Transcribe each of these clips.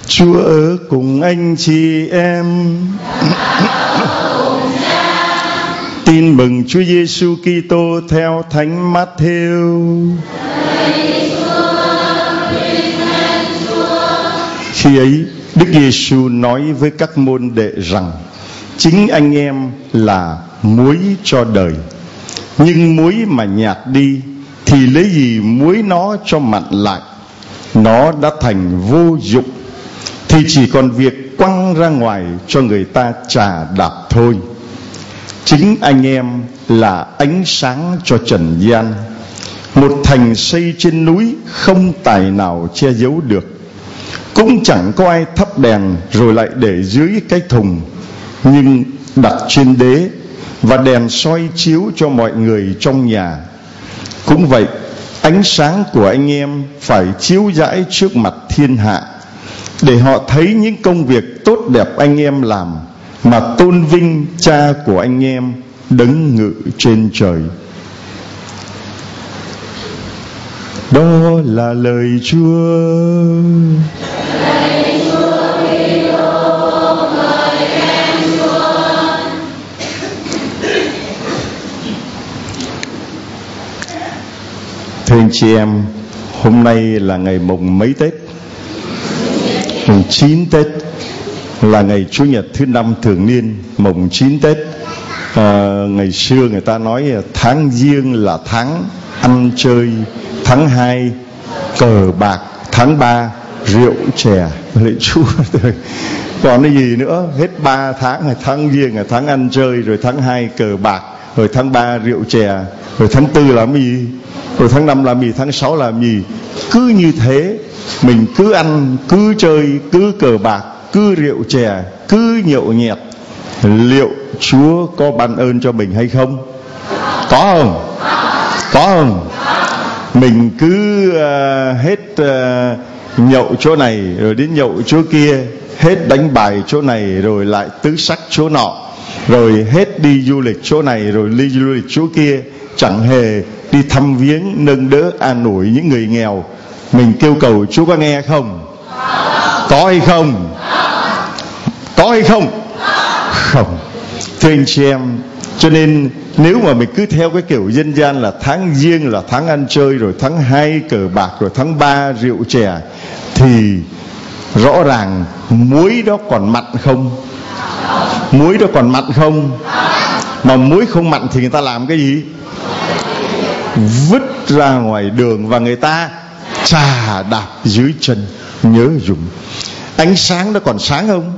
Chúa ở cùng anh chị em. Tin mừng Chúa Giêsu Kitô theo Thánh Matthew. Khi ấy, Đức Giêsu nói với các môn đệ rằng: chính anh em là muối cho đời. Nhưng muối mà nhạt đi thì lấy gì muối nó cho mặn lại? Nó đã thành vô dụng, thì chỉ còn việc quăng ra ngoài cho người ta chà đạp thôi. Chính anh em là ánh sáng cho trần gian. Một thành xây trên núi không tài nào che giấu được. Cũng chẳng có ai thắp đèn rồi lại để dưới cái thùng, nhưng đặt trên đế, và đèn soi chiếu cho mọi người trong nhà. Cũng vậy, ánh sáng của anh em phải chiếu rãi trước mặt thiên hạ, để họ thấy những công việc tốt đẹp anh em làm, mà tôn vinh Cha của anh em đấng ngự trên trời. Đó là lời Chúa. Thưa anh chị em, hôm nay là ngày mùng mấy Tết? Mùng 9 Tết, là ngày Chủ nhật thứ 5 thường niên, mùng 9 Tết. Ngày xưa người ta nói tháng Giêng là tháng ăn chơi, tháng 2 cờ bạc, tháng 3 rượu chè. Lạy Chúa, còn cái gì nữa? Hết 3 tháng, tháng Giêng là tháng ăn chơi, rồi tháng 2 cờ bạc, rồi tháng 3 rượu chè, rồi tháng 4 làm gì, rồi tháng 5 làm gì, tháng 6 làm gì. Cứ như thế, mình cứ ăn, cứ chơi, cứ cờ bạc, cứ rượu chè, cứ nhậu nhẹt. Liệu Chúa có ban ơn cho mình hay không? Có không? Có không? Mình cứ hết nhậu chỗ này rồi đến nhậu chỗ kia, hết đánh bài chỗ này rồi lại tứ sắc chỗ nọ, rồi hết đi du lịch chỗ này rồi đi du lịch chỗ kia, chẳng hề đi thăm viếng nâng đỡ an ủi những người nghèo. Mình kêu cầu Chúa có nghe không? Có hay không? Có hay không? Không. Thưa anh chị em, cho nên nếu mà mình cứ theo cái kiểu dân gian là tháng Giêng là tháng ăn chơi, rồi tháng 2 cờ bạc, rồi tháng 3 rượu chè, thì rõ ràng muối đó còn mặn không? Muối đó còn mặn không? Mà muối không mặn thì người ta làm cái gì? Vứt ra ngoài đường và người ta chà đạp dưới chân. Nhớ dùng. Ánh sáng nó còn sáng không?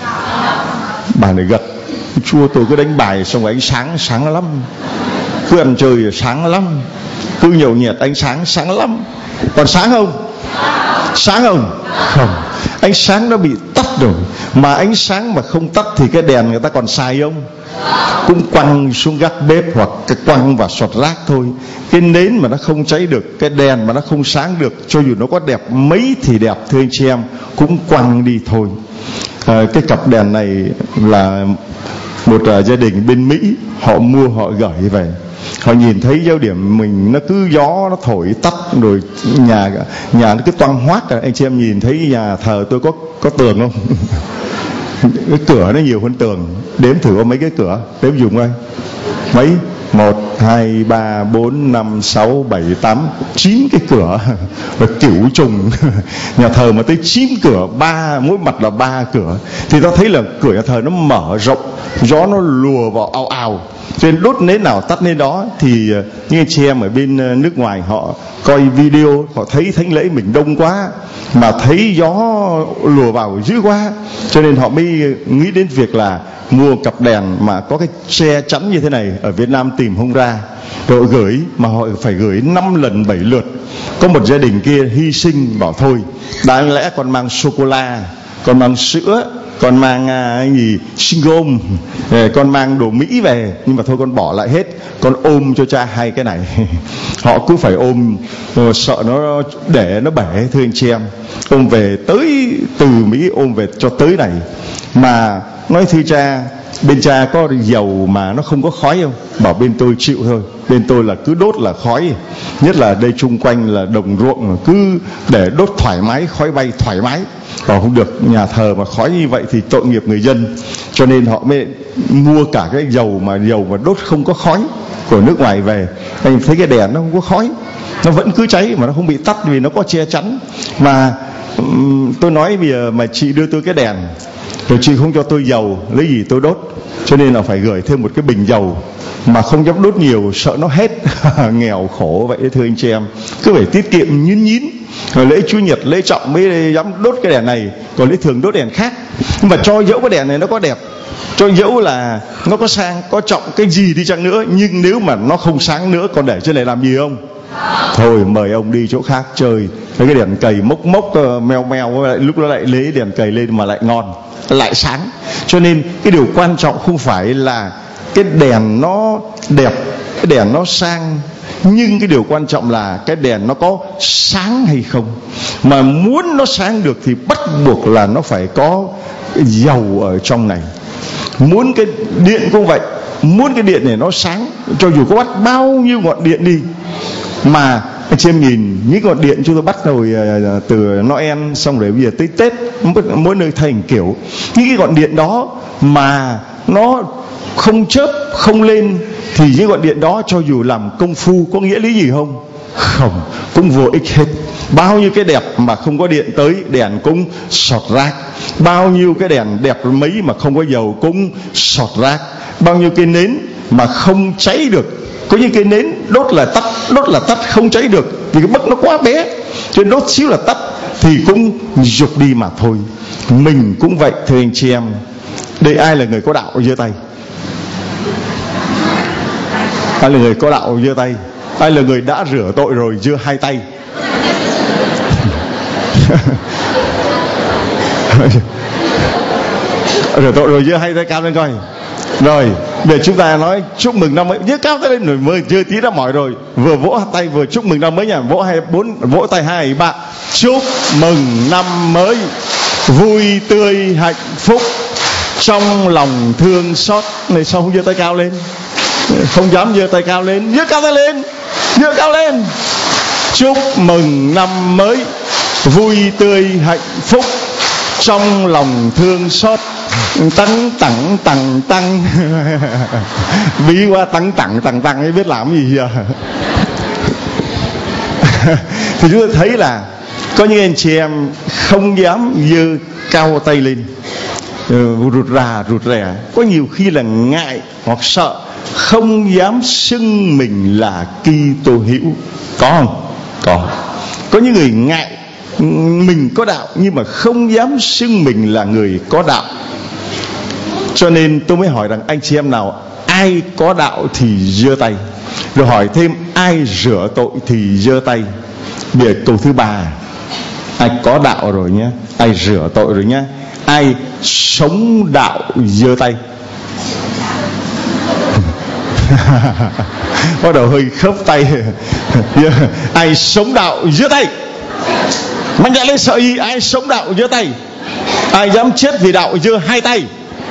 Bà này gật: Chúa, tôi cứ đánh bài xong rồi ánh sáng lắm, cứ ăn chơi sáng lắm, cứ nhậu nhẹt ánh sáng lắm. Còn sáng không? Sáng không? Không. Ánh sáng nó bị tắt rồi. Mà ánh sáng mà không tắt thì cái đèn người ta còn xài không? Cũng quăng xuống gác bếp hoặc cái quăng vào sọt rác thôi. Cái nến mà nó không cháy được, cái đèn mà nó không sáng được, cho dù nó có đẹp mấy thì đẹp, thưa anh chị em, cũng quăng đi thôi. Cái cặp đèn này là một gia đình bên Mỹ, họ mua họ gửi về. Họ nhìn thấy giáo điểm mình nó cứ gió nó thổi tắt, rồi nhà nó cứ toang hoác. Anh chị em nhìn thấy nhà thờ tôi có tường không? Cái cửa nó nhiều hơn tường. Đếm thử có mấy cái cửa, đếm dùng coi. Mấy? 1, 2, 3, 4, 5, 6, 7, 8, 9 cái cửa. Và kiểu trùng. Nhà thờ mà tới 9 cửa, mỗi mặt là 3 cửa, thì ta thấy là cửa nhà thờ nó mở rộng, gió nó lùa vào ào ào. Cho nên đốt nến nào tắt nến đó. Thì những anh chị em ở bên nước ngoài họ coi video, họ thấy thánh lễ mình đông quá, mà thấy gió lùa vào dữ quá, cho nên họ mới nghĩ đến việc là mua cặp đèn mà có cái che chắn như thế này. Ở Việt Nam tìm không ra, rồi gửi, mà họ phải gửi 5 lần 7 lượt. Có một gia đình kia hy sinh, bảo thôi, đáng lẽ con mang sô-cô-la, con mang sữa, con mang sinh gôm, con mang đồ Mỹ về, nhưng mà thôi con bỏ lại hết, con ôm cho cha 2 cái này. Họ cứ phải ôm, sợ nó để nó bể, thưa anh chị em. Ôm về tới từ Mỹ, ôm về cho tới này. Mà nói thưa cha, bên cha có dầu mà nó không có khói không? Bảo bên tôi chịu thôi, bên tôi là cứ đốt là khói. Nhất là đây chung quanh là đồng ruộng, cứ để đốt thoải mái, khói bay thoải mái. Còn không được, nhà thờ mà khói như vậy thì tội nghiệp người dân. Cho nên họ mới mua cả cái dầu mà đốt không có khói của nước ngoài về. Anh thấy cái đèn nó không có khói, nó vẫn cứ cháy mà nó không bị tắt vì nó có che chắn. Mà tôi nói bây giờ mà chị đưa tôi cái đèn rồi chị không cho tôi dầu, lấy gì tôi đốt? Cho nên là phải gửi thêm một cái bình dầu, mà không dám đốt nhiều sợ nó hết. Nghèo khổ vậy thưa anh chị em, cứ phải tiết kiệm nhín. Rồi lễ Chủ nhật, lễ trọng mới dám đốt cái đèn này, còn lễ thường đốt đèn khác. Nhưng mà cho dẫu cái đèn này nó có đẹp, cho dẫu là nó có sang, có trọng cái gì đi chăng nữa, nhưng nếu mà nó không sáng nữa, còn để trên này làm gì không? Thôi mời ông đi chỗ khác chơi. Cái đèn cầy mốc meo lại, lúc đó lại lấy đèn cầy lên mà lại ngon, lại sáng. Cho nên cái điều quan trọng không phải là cái đèn nó đẹp, cái đèn nó sang, nhưng cái điều quan trọng là cái đèn nó có sáng hay không. Mà muốn nó sáng được thì bắt buộc là nó phải có dầu ở trong này. Muốn cái điện cũng vậy, muốn cái điện này nó sáng, cho dù có bắt bao nhiêu ngọn điện đi, mà anh chị em nhìn những ngọn điện chúng tôi bắt rồi từ Noel xong rồi bây giờ tới Tết, mỗi nơi thành kiểu. Những cái ngọn điện đó mà nó không chớp không lên thì những ngọn điện đó cho dù làm công phu có nghĩa lý gì không? Không, cũng vô ích hết. Bao nhiêu cái đẹp mà không có điện tới, đèn cũng sọt rác. Bao nhiêu cái đèn đẹp mấy mà không có dầu cũng sọt rác. Bao nhiêu cái nến mà không cháy được. Có những cái nến đốt là tắt không cháy được, vì cái bấc nó quá bé, cho nên đốt xíu là tắt thì cũng dục đi mà thôi. Mình cũng vậy thưa anh chị em. Đây ai là người có đạo giơ tay? Ai là người có đạo giơ tay? Ai là người đã rửa tội rồi giơ hai tay? Rửa tội rồi giơ hai tay cao lên coi. Rồi để chúng ta nói chúc mừng năm mới, nhớ cao tay lên rồi, mới chưa tí đã mỏi rồi, vừa vỗ tay vừa chúc mừng năm mới nha. Vỗ tay 2, 3. Chúc mừng năm mới vui tươi hạnh phúc, trong lòng thương xót. Này sao không giơ tay cao lên? Không dám giơ tay cao lên, giơ cao tay lên, giơ cao lên. Chúc mừng năm mới vui tươi hạnh phúc, trong lòng thương xót. Tăng bí quá, tăng ấy biết làm gì giờ. Thì chúng ta thấy là có những anh chị em không dám giơ cao tay lên, rụt rè, có nhiều khi là ngại hoặc sợ, không dám xưng mình là Kitô hữu. Có không? Có những người ngại mình có đạo nhưng mà không dám xưng mình là người có đạo. Cho nên tôi mới hỏi rằng anh chị em nào ai có đạo thì giơ tay. Rồi hỏi thêm ai rửa tội thì giơ tay. Bây giờ câu thứ 3, ai có đạo rồi nhé, ai rửa tội rồi nhé, ai sống đạo giơ tay. Bắt đầu hơi khớp tay. Ai sống đạo giơ tay. Mạnh dạn lên, sợ gì? Ai sống đạo giơ tay. Ai dám chết vì đạo giơ hai tay.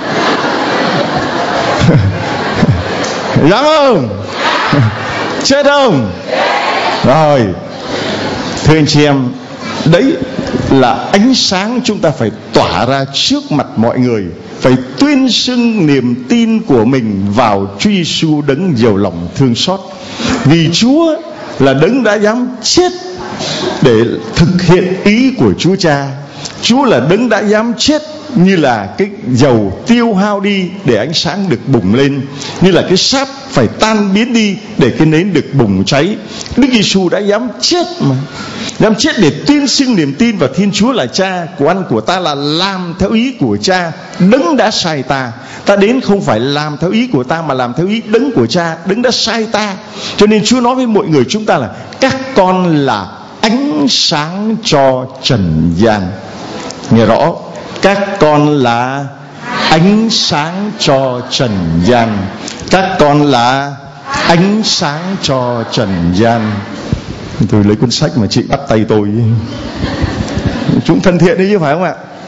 Dám không? Chết không? Rồi thưa anh chị em, đấy là ánh sáng chúng ta phải tỏa ra trước mặt mọi người, phải tuyên xưng niềm tin của mình vào Chúa Giêsu đấng giàu lòng thương xót. Vì Chúa là đấng đã dám chết để thực hiện ý của Chúa Cha. Chúa là đấng đã dám chết như là cái dầu tiêu hao đi để ánh sáng được bùng lên, như là cái sáp phải tan biến đi để cái nến được bùng cháy. Đức Giêsu đã dám chết mà, dám chết để tuyên xưng niềm tin vào Thiên Chúa là Cha. Của ăn của ta là làm theo ý của Cha, đấng đã sai ta. Ta đến không phải làm theo ý của ta mà làm theo ý đấng của Cha, đấng đã sai ta. Cho nên Chúa nói với mọi người chúng ta là các con là ánh sáng cho trần gian. Nghe rõ, các con là ánh sáng cho trần gian. Các con là ánh sáng cho trần gian. Tôi lấy cuốn sách mà chị bắt tay tôi. Chúng thân thiện đấy chứ phải không ạ?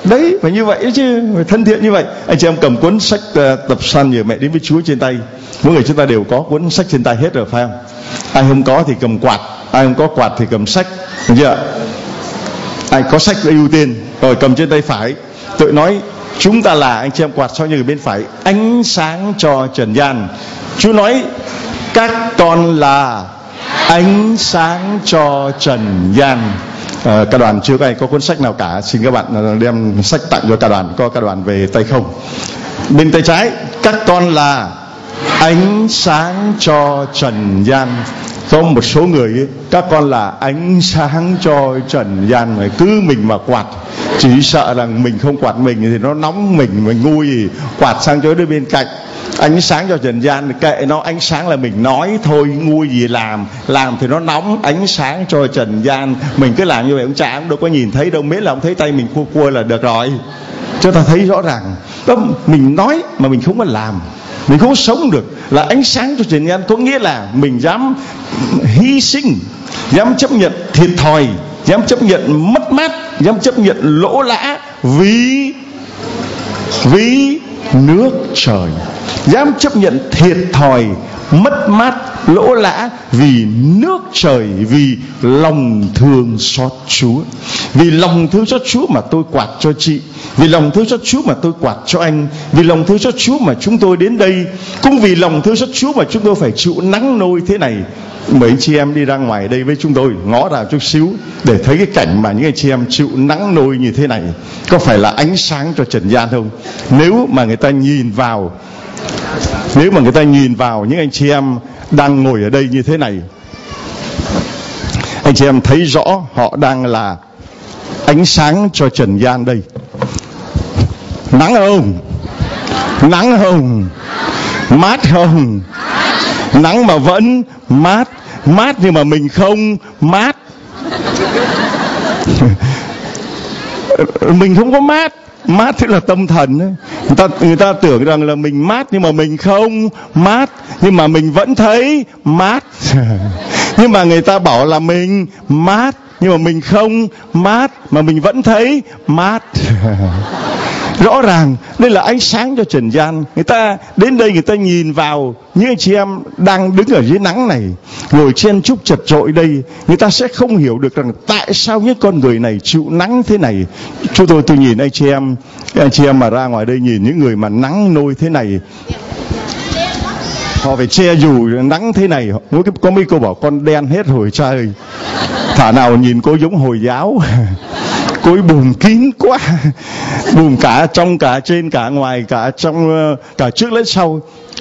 Đấy, phải như vậy chứ, phải thân thiện như vậy. Anh chị em cầm cuốn sách Tập San Nhờ Mẹ Đến Với Chúa trên tay. Mỗi người chúng ta đều có cuốn sách trên tay hết rồi phải không? Ai không có thì cầm quạt, ai không có quạt thì cầm sách, được chưa? Ai có sách là ưu tiên, rồi cầm trên tay phải. Tôi nói chúng ta là, anh chị em quạt sau như bên phải, ánh sáng cho trần gian. Chúa nói các con là ánh sáng cho trần gian. Cả đoàn chưa có ai có cuốn sách nào cả, xin các bạn đem sách tặng cho cả đoàn, có cả đoàn về tay không. Bên tay trái, các con là ánh sáng cho trần gian. Có một số người ấy, các con là ánh sáng cho trần gian, mà cứ mình mà quạt, chỉ sợ rằng mình không quạt mình thì nó nóng mình ngu gì, quạt sang chỗ đứa bên cạnh. Ánh sáng cho trần gian kệ nó, ánh sáng là mình nói thôi, ngu gì làm thì nó nóng. Ánh sáng cho trần gian, mình cứ làm như vậy, ông cha cũng đâu có nhìn thấy đâu, miễn là ông thấy tay mình cua là được rồi. Cho ta thấy rõ ràng đó, mình nói mà mình không có làm, mình không sống được. Là ánh sáng cho trần gian có nghĩa là mình dám hy sinh, dám chấp nhận thiệt thòi, dám chấp nhận mất mát, dám chấp nhận lỗ lã vì nước trời, dám chấp nhận thiệt thòi, mất mát, lỗ lã vì nước trời, vì lòng thương xót Chúa. Vì lòng thương xót Chúa mà tôi quạt cho chị, vì lòng thương xót Chúa mà tôi quạt cho anh, vì lòng thương xót Chúa mà chúng tôi đến đây, cũng vì lòng thương xót Chúa mà chúng tôi phải chịu nắng nôi thế này. Mấy anh chị em đi ra ngoài đây với chúng tôi, ngó ra chút xíu để thấy cái cảnh mà những anh chị em chịu nắng nôi như thế này, có phải là ánh sáng cho trần gian không? Nếu mà người ta nhìn vào những anh chị em đang ngồi ở đây như thế này, anh chị em thấy rõ họ đang là ánh sáng cho trần gian đây. Nắng không? Nắng không? Mát không? Nắng mà vẫn mát, mát nhưng mà mình không mát. Mình không có mát. Mát tức là tâm thần ấy. Người ta tưởng rằng là mình mát nhưng mà mình không mát, nhưng mà mình vẫn thấy mát. Nhưng mà người ta bảo là mình mát nhưng mà mình không mát, mà mình vẫn thấy mát. Rõ ràng đây là ánh sáng cho trần gian. Người ta đến đây, người ta nhìn vào những anh chị em đang đứng ở dưới nắng này, ngồi chen chúc chật chội đây, người ta sẽ không hiểu được rằng tại sao những con người này chịu nắng thế này. Tôi nhìn anh chị em mà ra ngoài đây, nhìn những người mà nắng nôi thế này, họ phải che dù nắng thế này. Có mấy cô bảo con đen hết rồi cha ơi, thả nào nhìn cô giống Hồi giáo. Cô ấy bùm kín quá, bùm cả trong cả trên cả ngoài, cả trong cả trước lẫn sau.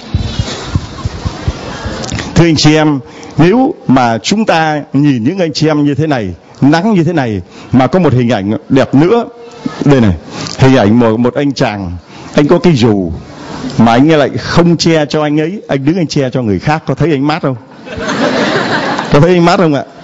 Thưa anh chị em, nếu mà chúng ta nhìn những anh chị em như thế này, nắng như thế này, mà có một hình ảnh đẹp nữa. Đây này, hình ảnh một anh chàng, anh có cái dù mà anh lại không che cho anh ấy, anh đứng anh che cho người khác. Có thấy anh mát không? Có thấy anh mát không ạ?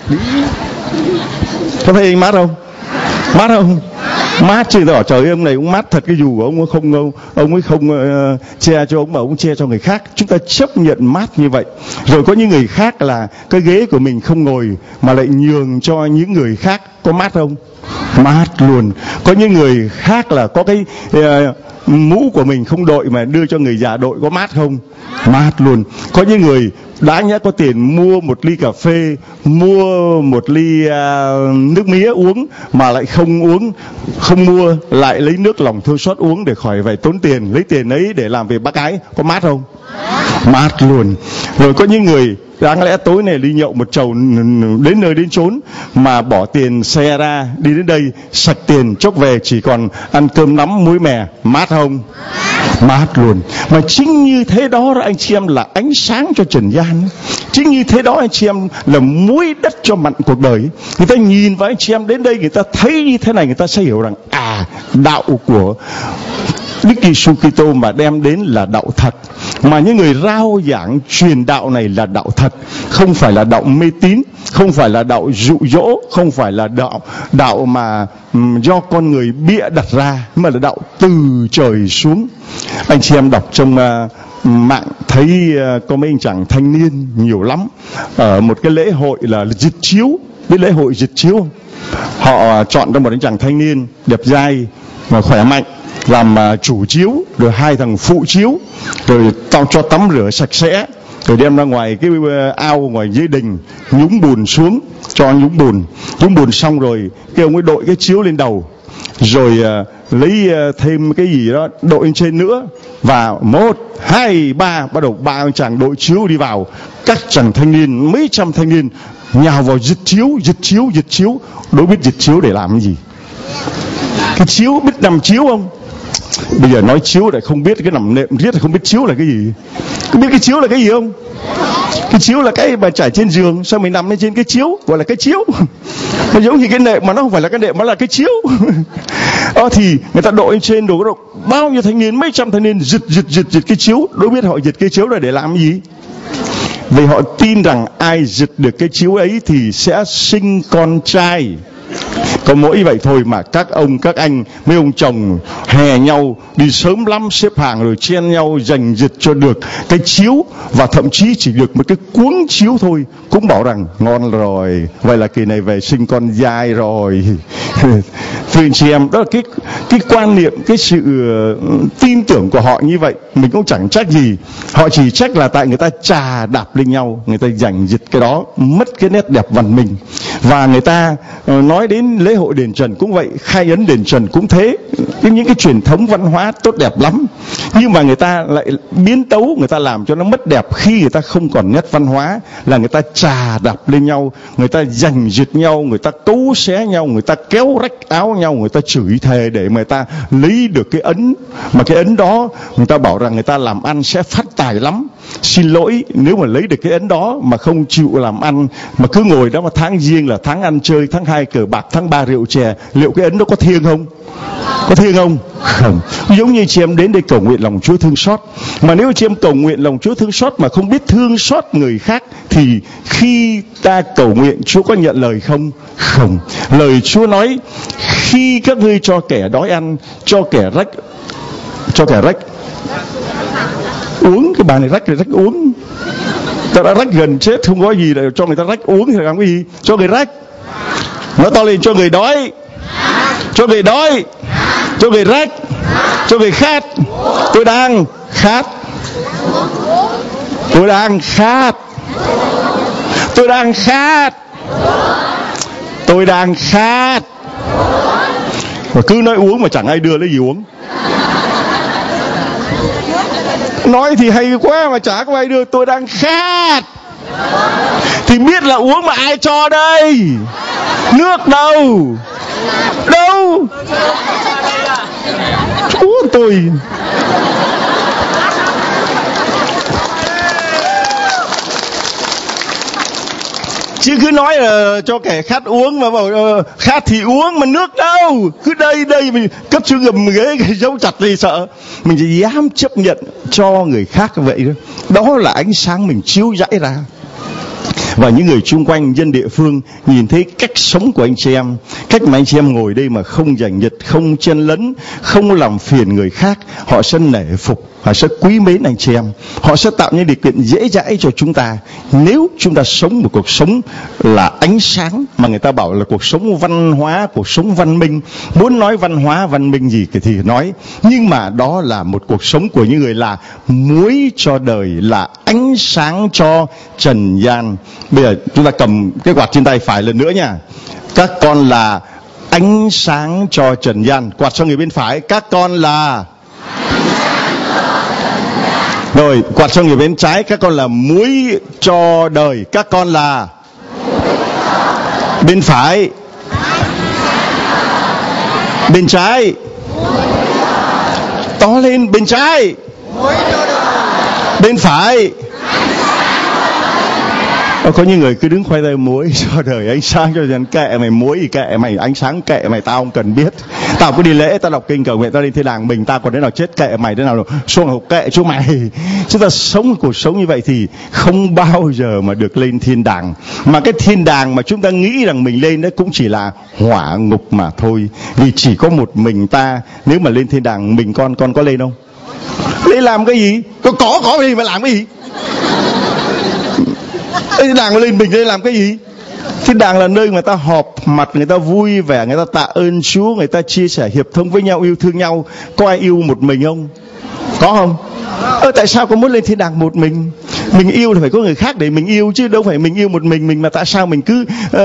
Có thấy anh mát không? Mát không? Mát chứ. Tao bảo trời ơi, ông này cũng mát thật, cái dù của ông ấy không che cho ông mà ông che cho người khác. Chúng ta chấp nhận mát như vậy. Rồi có những người khác là cái ghế của mình không ngồi mà lại nhường cho những người khác, có mát không? Mát luôn. Có những người khác là có cái mũ của mình không đội mà đưa cho người già đội, có mát không? Mát luôn. Có những người đáng nhẽ có tiền mua một ly cà phê, mua một ly nước mía uống mà lại không mua, lại lấy nước lòng thương xót uống để khỏi phải tốn tiền, lấy tiền ấy để làm việc bác ái, có mát không? Mát luôn. Rồi có những người đáng lẽ tối này đi nhậu một chầu đến nơi đến chốn mà bỏ tiền xe ra đi đến đây, sạch tiền chốc về chỉ còn ăn cơm nắm muối mè, mát không? Mát luôn. Mà chính như thế đó anh chị em là ánh sáng cho trần gian. Chính như thế đó anh chị em là muối đất cho mặn cuộc đời. Người ta nhìn vào anh chị em đến đây, người ta thấy như thế này, người ta sẽ hiểu rằng đạo của Đức Giêsu Kitô mà đem đến là đạo thật, mà những người rao giảng truyền đạo này là đạo thật, không phải là đạo mê tín, không phải là đạo dụ dỗ, không phải là đạo mà do con người bịa đặt ra, mà là đạo từ trời xuống. Anh chị em đọc trong mạng thấy có mấy anh chàng thanh niên nhiều lắm ở một cái lễ hội là Dệt Chiếu. Biết lễ hội Dệt Chiếu không? Họ chọn ra một anh chàng thanh niên đẹp dai, mà khỏe mạnh, làm chủ chiếu, rồi 2 thằng phụ chiếu, rồi cho tắm rửa sạch sẽ, rồi đem ra ngoài cái ao ngoài dưới đình, nhúng bùn xuống, cho nhúng bùn xong rồi cái ông ấy đội cái chiếu lên đầu, rồi lấy thêm cái gì đó đội lên trên nữa, và 1, 2, 3 bắt đầu 3 ông chàng đội chiếu đi vào. Các chàng thanh niên, mấy trăm thanh niên nhào vào giật chiếu. Đố biết giật chiếu để làm cái gì? Cái chiếu biết nằm chiếu không? Bây giờ nói chiếu lại không biết, cái nằm nệm riết không biết chiếu là cái gì. Có biết cái chiếu là cái gì không? Cái chiếu là cái mà trải trên giường, sao mình nằm lên trên cái chiếu, gọi là cái chiếu. Nó giống như cái nệm mà nó không phải là cái nệm, nó là cái chiếu. Thì người ta đội lên trên đồ, bao nhiêu thanh niên, mấy trăm thanh niên giật cái chiếu. Đâu biết họ giật cái chiếu là để làm cái gì? Vì họ tin rằng ai giật được cái chiếu ấy thì sẽ sinh con trai. Có mỗi vậy thôi mà các ông các anh, mấy ông chồng hè nhau đi sớm lắm, xếp hàng rồi chen nhau giành giật cho được cái chiếu, và thậm chí chỉ được một cái cuống chiếu thôi cũng bảo rằng ngon rồi, vậy là kỳ này về sinh con dai rồi. Thưa anh chị em, đó là cái quan niệm, cái sự tin tưởng của họ như vậy. Mình cũng chẳng trách gì, họ chỉ trách là tại người ta chà đạp lên nhau, người ta giành giật cái đó, mất cái nét đẹp văn minh. Và người ta nói đến lễ hội đền Trần cũng vậy, khai ấn đền Trần cũng thế, những cái truyền thống văn hóa tốt đẹp lắm, nhưng mà người ta lại biến tấu, người ta làm cho nó mất đẹp khi người ta không còn nét văn hóa, là người ta chà đạp lên nhau, người ta giành giật nhau, người ta cấu xé nhau, người ta kéo rách áo nhau, người ta chửi thề để người ta lấy được cái ấn, mà cái ấn đó người ta bảo rằng người ta làm ăn sẽ phát tài lắm. Xin lỗi, nếu mà lấy được cái ấn đó mà không chịu làm ăn, mà cứ ngồi đó mà tháng Giêng là tháng ăn chơi, tháng 2 cờ bạc, tháng 3 rượu chè, liệu cái ấn đó có thiêng không? Có thiêng không? Không. Giống như chị em đến đây cầu nguyện lòng Chúa thương xót, mà nếu chị em cầu nguyện lòng Chúa thương xót mà không biết thương xót người khác, thì khi ta cầu nguyện Chúa có nhận lời không? Không. Lời Chúa nói, khi các ngươi cho kẻ đói ăn, cho kẻ rách uống, cái bà này rách uống, ta đã rách gần chết không có gì để cho người ta rách uống thì làm cái gì? Cho người rách. Nói to lên, cho người đói, cho người rách, cho người khát. Tôi đang khát, mà cứ nói uống mà chẳng ai đưa lấy gì uống. Nói thì hay quá mà chả có ai đưa. Tôi đang khát thì biết là uống mà ai cho đây? Nước đâu? Chúa tôi. Chứ cứ nói là cho kẻ khát uống mà bảo khát thì uống, mà nước đâu? Cứ đây mình cấp xuống gầm ghế giấu chặt thì sợ. Mình chỉ dám chấp nhận cho người khác vậy đó. Đó là ánh sáng mình chiếu rải ra. Và những người chung quanh, dân địa phương nhìn thấy cách sống của anh chị em, cách mà anh chị em ngồi đây mà không giành giật, không chen lấn, không làm phiền người khác, họ sẽ nể phục, họ sẽ quý mến anh chị em, họ sẽ tạo những điều kiện dễ dãi cho chúng ta. Nếu chúng ta sống một cuộc sống là ánh sáng, mà người ta bảo là cuộc sống văn hóa, cuộc sống văn minh, muốn nói văn hóa văn minh gì thì nói, nhưng mà đó là một cuộc sống của những người là muối cho đời, là ánh sáng cho trần gian. Bây giờ chúng ta cầm cái quạt trên tay phải lần nữa nha. Các con là ánh sáng cho trần gian. Quạt cho người bên phải, các con là. Rồi quạt cho người bên trái, các con là muối cho đời. Các con là. Bên phải. Bên trái. To lên, bên trái. Bên phải. Có những người cứ đứng khoai tay muối cho đời, ánh sáng cho dân. Kệ mày muối thì kệ mày, ánh sáng kệ mày, tao không cần biết. Tao cứ đi lễ, tao đọc kinh cầu nguyện, tao đi thiên đàng mình, tao còn đến nào chết kệ mày, đến nào xuống hộp kệ chú mày. Chúng ta sống cuộc sống như vậy thì không bao giờ mà được lên thiên đàng. Mà cái thiên đàng mà chúng ta nghĩ rằng mình lên đấy cũng chỉ là hỏa ngục mà thôi. Vì chỉ có một mình ta, nếu mà lên thiên đàng mình con có lên không? Lên làm cái gì? Có gì mà làm cái gì? Thiên đàng lên mình lên làm cái gì? Thiên đàng là nơi người ta họp mặt, người ta vui vẻ, người ta tạ ơn Chúa, người ta chia sẻ hiệp thông với nhau, yêu thương nhau. Có ai yêu một mình không? Có không? Tại sao có muốn lên thiên đàng một mình? Mình yêu thì phải có người khác để mình yêu chứ, đâu phải mình yêu một mình mà tại sao mình cứ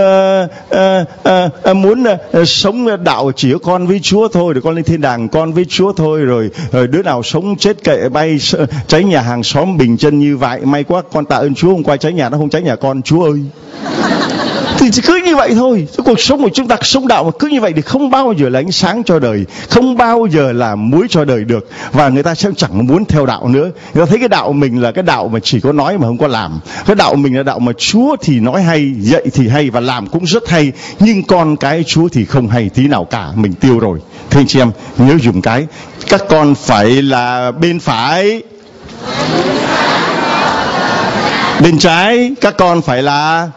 muốn sống đạo chỉ có con với Chúa thôi, rồi con lên thiên đàng con với Chúa thôi, rồi đứa nào sống chết kệ bay, cháy nhà hàng xóm bình chân như vậy, may quá con tạ ơn Chúa hôm qua cháy nhà nó không cháy nhà con, Chúa ơi. Thì chỉ cứ như vậy thôi. Cuộc sống của chúng ta sống đạo mà cứ như vậy thì không bao giờ là ánh sáng cho đời, không bao giờ là muối cho đời được. Và người ta sẽ chẳng muốn theo đạo nữa. Người ta thấy cái đạo mình là cái đạo mà chỉ có nói mà không có làm. Cái đạo mình là đạo mà Chúa thì nói hay, dạy thì hay và làm cũng rất hay, nhưng con cái Chúa thì không hay tí nào cả, mình tiêu rồi. Thưa anh chị em, nhớ dùng cái các con phải là bên phải, bên trái các con phải là.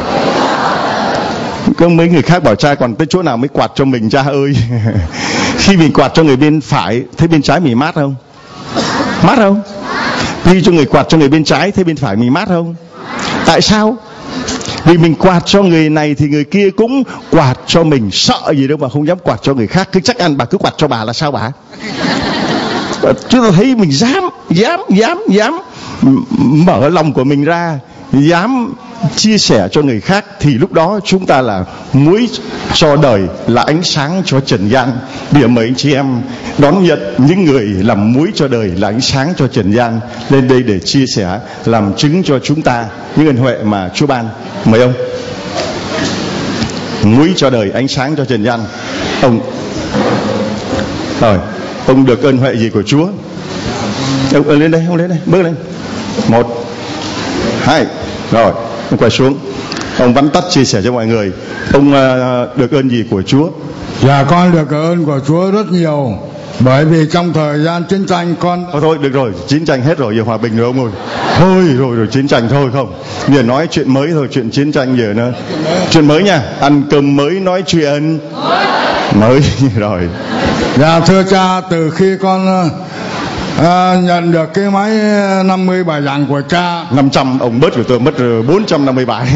Có mấy người khác bảo cha còn tới chỗ nào mới quạt cho mình cha ơi. Khi mình quạt cho người bên phải, thấy bên trái mình mát không? Mát không? Khi cho người quạt cho người bên trái, thấy bên phải mình mát không? Tại sao? Vì mình quạt cho người này thì người kia cũng quạt cho mình. Sợ gì đâu mà không dám quạt cho người khác. Cứ chắc ăn bà cứ quạt cho bà là sao bà? Chúng ta thấy mình dám mở lòng của mình ra, dám chia sẻ cho người khác, thì lúc đó chúng ta là muối cho đời, là ánh sáng cho trần gian. Bây giờ mời anh chị em đón nhận những người làm muối cho đời, là ánh sáng cho trần gian lên đây để chia sẻ, làm chứng cho chúng ta những ân huệ mà Chúa ban. Mời ông. Muối cho đời, ánh sáng cho trần gian. Ông rồi, ông được ân huệ gì của Chúa? Ông lên đây, ông lên đây, bước lên. 1, 2, rồi, ông quay xuống. Ông vắn tắt chia sẻ cho mọi người. Ông được ơn gì của Chúa? Dạ con được ơn của Chúa rất nhiều. Bởi vì trong thời gian chiến tranh con... Thôi được rồi, chiến tranh hết rồi, giờ hòa bình rồi ông ơi. Thôi rồi chiến tranh thôi không. Giờ nói chuyện mới thôi, chuyện chiến tranh giờ nữa. Chuyện mới nha, ăn cơm mới nói chuyện mới rồi. Dạ thưa cha, từ khi con nhận được cái máy 50 bài giảng của cha. 500, ông bớt của tôi mất 450 bài.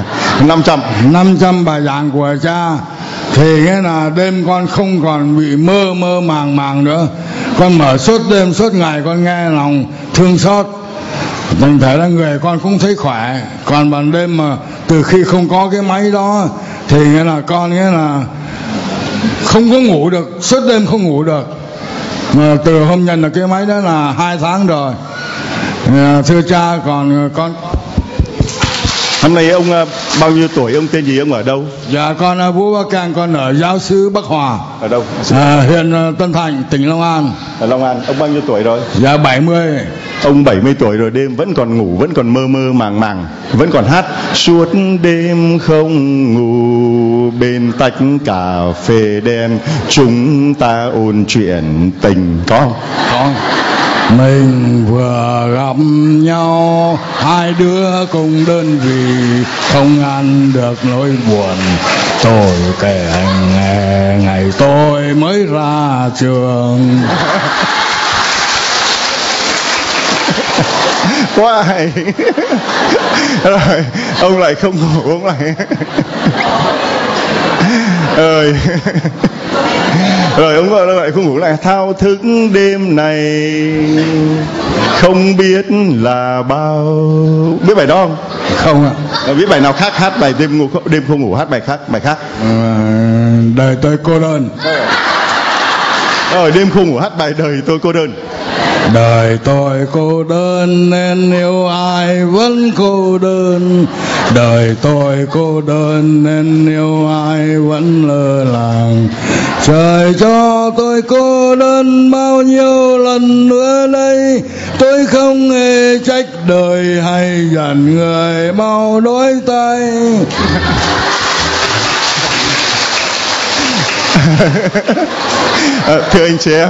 500 bài giảng của cha, thì nghĩa là đêm con không còn bị mơ màng nữa. Con mở suốt đêm suốt ngày, con nghe lòng thương xót, thành thể là người con cũng thấy khỏe. Còn ban đêm mà từ khi không có cái máy đó thì nghĩa là con nghĩa là không có ngủ được, suốt đêm không ngủ được. Mà từ hôm nhận được cái máy đó là 2 tháng rồi. Thưa cha, còn con... Hôm nay ông bao nhiêu tuổi, ông tên gì, ông ở đâu? Dạ con Vũ Bắc Cang, con ở giáo xứ Bắc Hòa. Ở đâu? Huyện Tân Thành, tỉnh Long An. Ở Long An. Ông bao nhiêu tuổi rồi? Dạ 70. Ông 70 tuổi rồi, đêm vẫn còn ngủ, vẫn còn mơ màng, vẫn còn hát suốt đêm không ngủ bên tách cà phê đen chúng ta ôn chuyện tình. Có không? Có. Mình vừa gặp nhau, hai đứa cùng đơn vị, không ăn được nỗi buồn. Tôi kể anh nghe ngày tôi mới ra trường. Quá hay. Rồi ông lại không ngủ, ông lại ơi. Rồi ông lại không ngủ, lại thao thức đêm này không biết là bao. Biết bài đó không? Không ạ. Biết bài nào khác, hát bài đêm không ngủ, hát bài khác. Đời tôi cô đơn. Rồi đêm không ngủ hát bài đời tôi cô đơn. Đời tôi cô đơn nên yêu ai vẫn cô đơn. Đời tôi cô đơn nên yêu ai vẫn lơ là. Trời cho tôi cô đơn bao nhiêu lần nữa đây. Tôi không hề trách đời hay giận người mau đôi tay. Thưa anh chị em,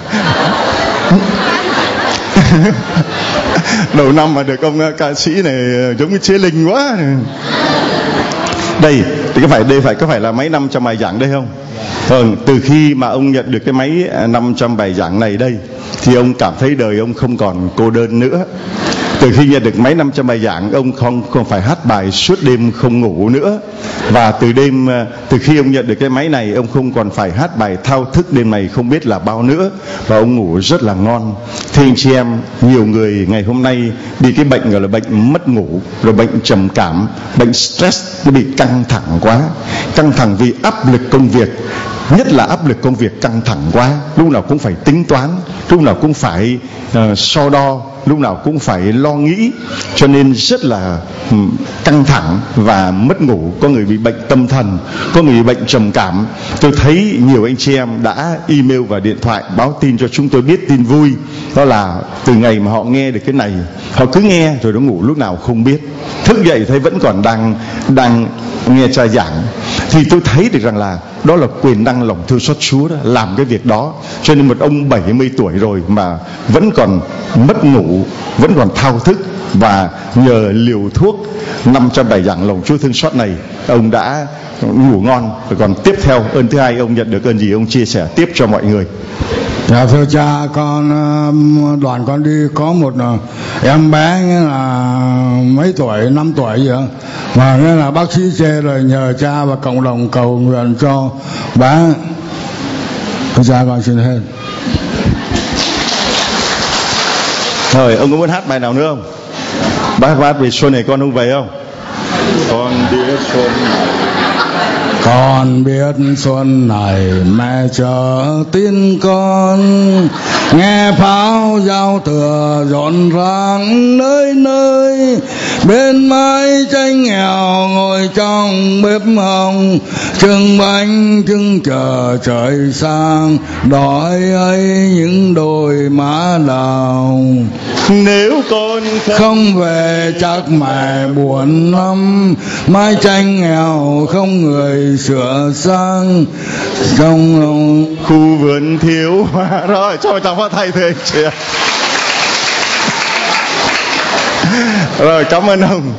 đầu năm mà được ông ca sĩ này giống như chế linh quá. Đây thì có phải là mấy 500 bài giảng đây không? Từ khi mà ông nhận được cái máy 500 bài giảng này đây thì ông cảm thấy đời ông không còn cô đơn nữa. Từ khi nhận được mấy 500 bài giảng, ông không phải hát bài suốt đêm không ngủ nữa. Và từ khi ông nhận được cái máy này, ông không còn phải hát bài thao thức đêm này không biết là bao nữa, và ông ngủ rất là ngon. Thưa anh chị em, nhiều người ngày hôm nay bị cái bệnh gọi là bệnh mất ngủ, rồi bệnh trầm cảm, bệnh stress, nó bị căng thẳng quá, căng thẳng vì áp lực công việc, nhất là áp lực công việc căng thẳng quá, lúc nào cũng phải tính toán, lúc nào cũng phải so đo, lúc nào cũng phải lo nghĩ, cho nên rất là căng thẳng và mất ngủ. Có người bị bệnh tâm thần, có người bị bệnh trầm cảm. Tôi thấy nhiều anh chị em đã email và điện thoại báo tin cho chúng tôi biết tin vui, đó là từ ngày mà họ nghe được cái này, họ cứ nghe rồi nó ngủ lúc nào không biết, thức dậy thấy vẫn còn đang nghe cha giảng. Thì tôi thấy được rằng là đó là quyền năng lòng thương xót Chúa đó, làm cái việc đó. Cho nên một ông 70 tuổi rồi mà vẫn còn mất ngủ, vẫn còn thao thức, và nhờ liều thuốc 500 bài giảng lòng Chúa thương xót này, ông đã ngủ ngon. Và còn tiếp theo, ơn thứ hai ông nhận được ơn gì, ông chia sẻ tiếp cho mọi người. Dạ thưa cha, đoàn con đi có một em bé nghĩa là mấy tuổi, 5 tuổi gì đó, và nghĩa là bác sĩ chê rồi, nhờ cha và cộng đồng cầu nguyện cho bé. Thưa cha, con xin hết. Rồi, ông có muốn hát bài nào nữa không? Bác hát về xuân này con không về không? Con biết xuân này, con biết xuân này mẹ chờ tin con, nghe pháo giao thừa rộn ràng nơi nơi, bên mái tranh nghèo ngồi trong bếp hồng, trưng bánh trưng chờ trời sang, đói ấy những đôi má đào. Nếu con không về chắc mẹ buồn lắm, mái tranh nghèo không người sửa sang, trong khu vườn thiếu hoa. Rồi cho chào phát thay thưa anh chị. Rồi cảm ơn ông.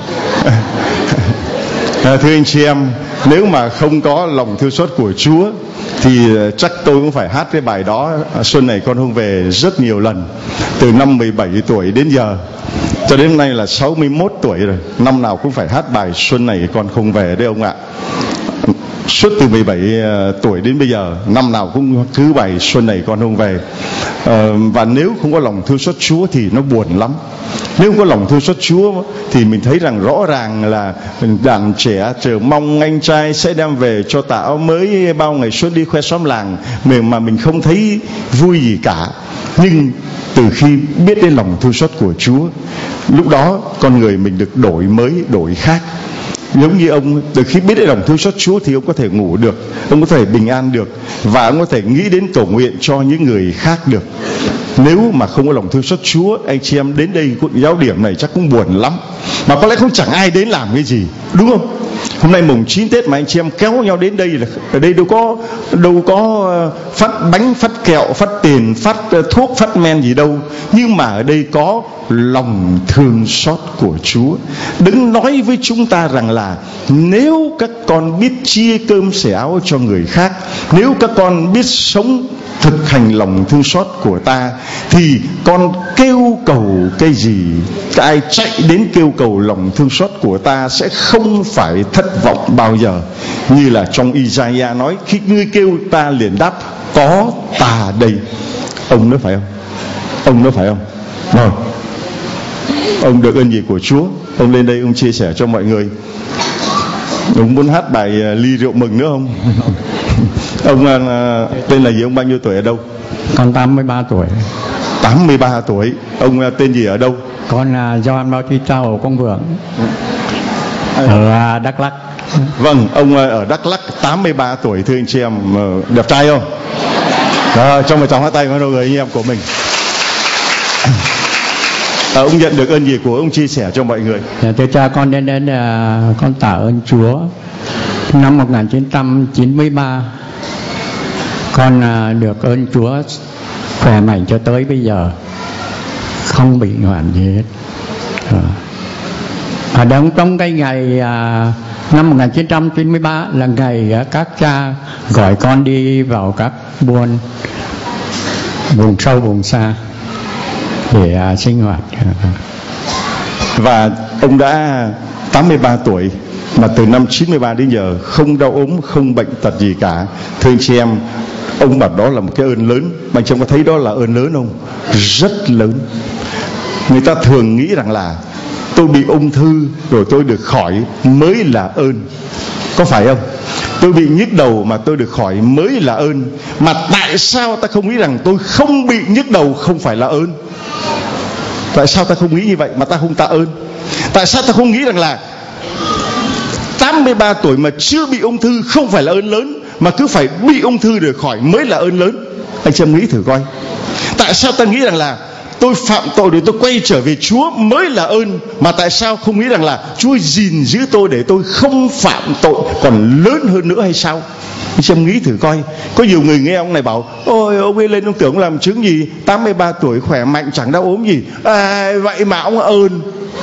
Thưa anh chị em, nếu mà không có lòng thương xót của Chúa thì chắc tôi cũng phải hát cái bài đó xuân này con không về rất nhiều lần, từ năm 17 tuổi đến giờ, cho đến nay là 61 tuổi rồi, năm nào cũng phải hát bài xuân này con không về đấy ông ạ. Suốt từ 17 tuổi đến bây giờ, năm nào cũng cứ bài xuân này con không về. Và nếu không có lòng thương xót Chúa thì nó buồn lắm. Nếu không có lòng thương xót Chúa thì mình thấy rằng rõ ràng là đàn trẻ chờ mong anh trai sẽ đem về cho tà áo mới bao ngày suốt đi khoe xóm làng, mà mình không thấy vui gì cả. Nhưng từ khi biết đến lòng thương xót của Chúa, lúc đó con người mình được đổi mới, đổi khác. Giống như ông, từ khi biết đến lòng thương xót Chúa thì ông có thể ngủ được, ông có thể bình an được, và ông có thể nghĩ đến cầu nguyện cho những người khác được. Nếu mà không có lòng thương xót Chúa, anh chị em đến đây giáo điểm này chắc cũng buồn lắm, mà có lẽ không chẳng ai đến làm cái gì, đúng không? Hôm nay mùng 9 Tết mà anh chị em kéo nhau đến đây, là ở đây đâu có phát bánh, phát kẹo, phát tiền, phát thuốc, phát men gì đâu, nhưng mà ở đây có lòng thương xót của Chúa. Đừng nói với chúng ta rằng là nếu các con biết chia cơm sẻ áo cho người khác, nếu các con biết sống thực hành lòng thương xót của ta, thì con kêu cầu cái gì, ai chạy đến kêu cầu lòng thương xót của ta sẽ không phải thất vọng bao giờ. Như là trong Isaiah nói, khi ngươi kêu ta liền đáp, có ta đây. Ông nói phải không? Ông nói phải không? Rồi, ông được ơn gì của Chúa, ông lên đây ông chia sẻ cho mọi người. Ông muốn hát bài ly rượu mừng nữa không? Ông tên là gì, ông bao nhiêu tuổi, ở đâu? Con 83 tuổi. 83 tuổi. Ông tên gì, ở đâu? Con là Gioan Bautista ở Quang Vượng, ở Đắk Lắk. Vâng, ông ở Đắk Lắk, 83 tuổi. Thưa anh chị em, đẹp trai không? Đó, cho một tràng pháo tay với người anh em của mình. Ông nhận được ơn gì của ông, chia sẻ cho mọi người. Thưa cha, con đến con tạ ơn Chúa. Năm 1993 con được ơn Chúa khỏe mạnh cho tới bây giờ, không bị hoạn gì hết. Ở trong cái ngày năm 1993 là ngày các cha gọi con đi vào các buôn vùng sâu vùng xa để sinh hoạt. Và ông đã 83 tuổi, mà từ năm 93 đến giờ không đau ốm, không bệnh tật gì cả. Thưa anh chị em, ông bảo đó là một cái ơn lớn. Mà anh chị em có thấy đó là ơn lớn không? Rất lớn. Người ta thường nghĩ rằng là tôi bị ung thư rồi tôi được khỏi mới là ơn. Có phải không? Tôi bị nhức đầu mà tôi được khỏi mới là ơn. Mà tại sao ta không nghĩ rằng tôi không bị nhức đầu không phải là ơn? Tại sao ta không nghĩ như vậy mà ta không tạ ơn? Tại sao ta không nghĩ rằng là 83 tuổi mà chưa bị ung thư không phải là ơn lớn, mà cứ phải bị ung thư được khỏi mới là ơn lớn? Anh chị em nghĩ thử coi. Tại sao ta nghĩ rằng là tôi phạm tội rồi tôi quay trở về Chúa mới là ơn, mà tại sao không nghĩ rằng là Chúa gìn giữ tôi để tôi không phạm tội còn lớn hơn nữa hay sao? Anh chị em nghĩ thử coi. Có nhiều người nghe ông này bảo: ôi ông ấy lên ông tưởng làm chứng gì, 83 tuổi khỏe mạnh chẳng đau ốm gì. Vậy mà ông ơn.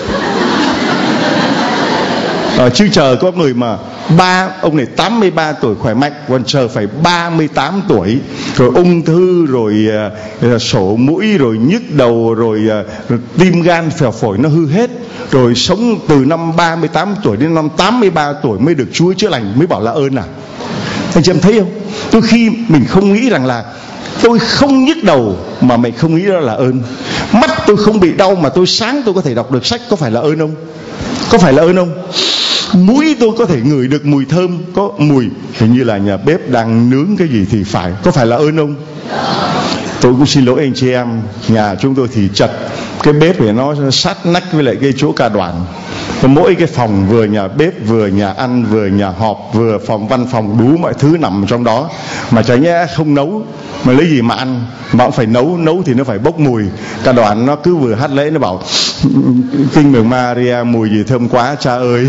Chứ chờ có người mà ông này 83 tuổi khỏe mạnh, còn chờ phải 38 tuổi rồi ung thư, rồi sổ mũi, rồi nhức đầu, rồi tim gan phèo phổi nó hư hết, rồi sống từ năm 38 tuổi đến năm 83 tuổi mới được Chúa chữa lành, mới bảo là ơn à? Anh chị em thấy không? Đôi khi mình không nghĩ rằng là tôi không nhức đầu mà mình không nghĩ đó là ơn. Mắt tôi không bị đau mà tôi sáng tôi có thể đọc được sách, có phải là ơn không? Có phải là ơn không? Mũi tôi có thể ngửi được mùi thơm, có mùi hình như là nhà bếp đang nướng cái gì thì phải, có phải là ơn không? Tôi cũng xin lỗi anh chị em, nhà chúng tôi thì chật, cái bếp thì nó sát nách với lại cái chỗ ca đoàn. Mỗi cái phòng vừa nhà bếp, vừa nhà ăn, vừa nhà họp, vừa phòng văn phòng, đủ mọi thứ nằm trong đó. Mà chả nhẽ không nấu mà lấy gì mà ăn, mà cũng phải nấu thì nó phải bốc mùi. Cả đoàn nó cứ vừa hát lễ nó bảo: Kinh mừng Maria, mùi gì thơm quá cha ơi.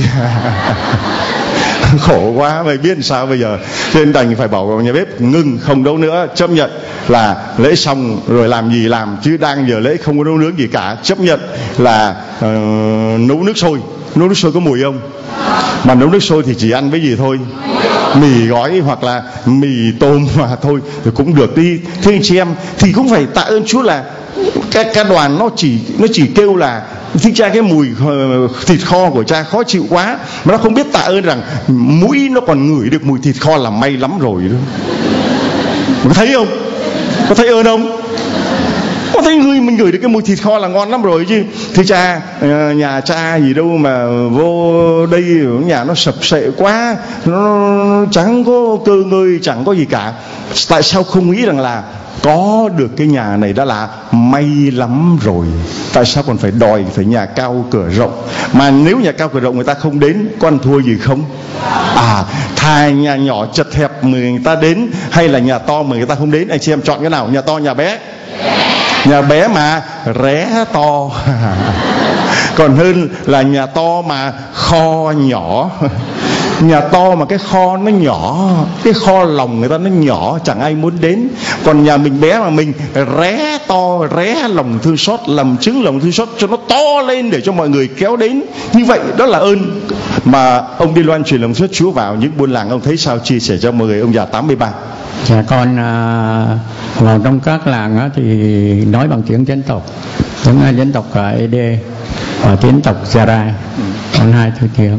Khổ quá, mày biết sao bây giờ. Nên đành phải bảo nhà bếp ngưng, không nấu nữa, chấp nhận là lễ xong rồi làm gì làm, chứ đang giờ lễ không có nấu nướng gì cả. Chấp nhận là nấu nước sôi. Nấu nước sôi có mùi không? Mà nấu nước sôi thì chỉ ăn với gì thôi? Mì gói hoặc là mì tôm mà thôi thì cũng được đi. Thưa anh chị em, thì cũng phải tạ ơn Chúa là ca đoàn nó chỉ kêu là: Thưa cha, cái mùi thịt kho của cha khó chịu quá, mà nó không biết tạ ơn rằng mũi nó còn ngửi được mùi thịt kho là may lắm rồi đó. Có thấy không? Có thấy ơn không? Có thấy mình ngửi được cái mùi thịt kho là ngon lắm rồi chứ. Thưa cha, nhà cha gì đâu mà vô đây nhà nó sập sệ quá, nó chẳng có cơ ngơi, chẳng có gì cả. Tại sao không nghĩ rằng là có được cái nhà này đã là may lắm rồi? Tại sao còn phải đòi phải nhà cao cửa rộng? Mà nếu nhà cao cửa rộng người ta không đến, có ăn thua gì không? Thà nhà nhỏ chật hẹp mà người ta đến, hay là nhà to mà người ta không đến? Anh chị em chọn cái nào? Nhà to nhà bé? Nhà bé mà ré to. Còn hơn là nhà to mà kho nhỏ. Nhà to mà cái kho nó nhỏ, cái kho lòng người ta nó nhỏ, chẳng ai muốn đến. Còn nhà mình bé mà mình ré to, ré lòng thương xót, làm chứng lòng thương xót cho nó to lên để cho mọi người kéo đến. Như vậy đó là ơn mà ông đi loan truyền lòng thương xót Chúa vào những buôn làng. Ông thấy sao? Chia sẻ cho mọi người. Ông già 83. Dạ con vào trong các làng á, thì nói bằng tiếng dân tộc, tiếng dân tộc Ede và tiếng tộc Zara, con hai thứ tiếng.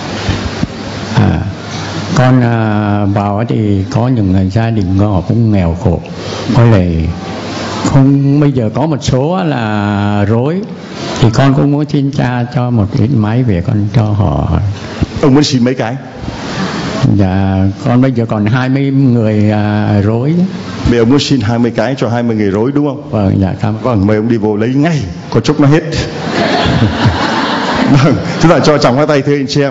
Con vào thì có những gia đình họ cũng nghèo khổ, có lẽ không, bây giờ có một số là rối, thì con cũng muốn xin cha cho một ít máy về con cho họ. Ông muốn xin mấy cái? Dạ con bây giờ còn 20 người rối. Bây giờ ông muốn xin 20 cái cho 20 người rối đúng không? Vâng, dạ cảm ơn. Vâng, mời ông đi vô lấy ngay, có chốc nó hết. Vâng, chúng ta cho chồng cái tay thưa anh chị em.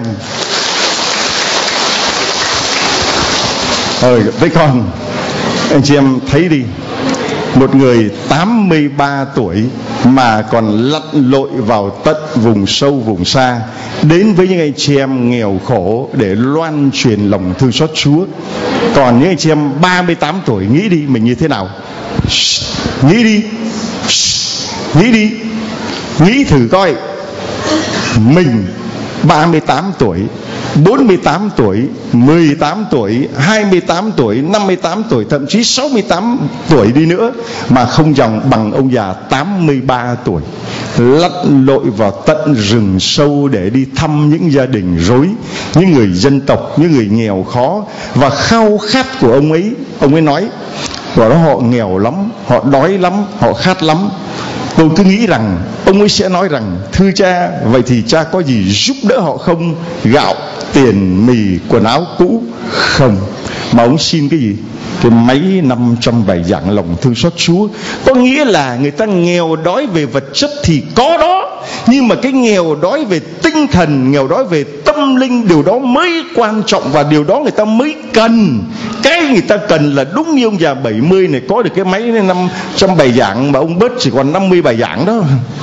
Với con, anh chị em thấy đi, một người 83 tuổi mà còn lặn lội vào tận vùng sâu vùng xa, đến với những anh chị em nghèo khổ để loan truyền lòng thương xót Chúa. Còn những anh chị em 38 tuổi, nghĩ đi mình như thế nào? Nghĩ đi, nghĩ đi, nghĩ thử coi mình 38 tuổi, 48 tuổi, 18 tuổi, 28 tuổi, 58 tuổi, thậm chí 68 tuổi đi nữa mà không dòng bằng ông già 83 tuổi lặn lội vào tận rừng sâu để đi thăm những gia đình rối, những người dân tộc, những người nghèo khó. Và khao khát của ông ấy nói bảo đó họ nghèo lắm, họ đói lắm, họ khát lắm. Tôi cứ nghĩ rằng ông ấy sẽ nói rằng thưa cha, vậy thì cha có gì giúp đỡ họ không? Gạo, tiền, mì, quần áo cũ? Không. Mà ông xin cái gì? Cái máy 500 bài giảng lòng thương xót Chúa. Có nghĩa là người ta nghèo đói về vật chất thì có đó, nhưng mà cái nghèo đói về tinh thần, nghèo đói về tâm linh, điều đó mới quan trọng và điều đó người ta mới cần. Cái người ta cần là đúng như ông già 70 này có được cái máy 500 bài giảng mà ông bớt chỉ còn 50 bài giảng đó.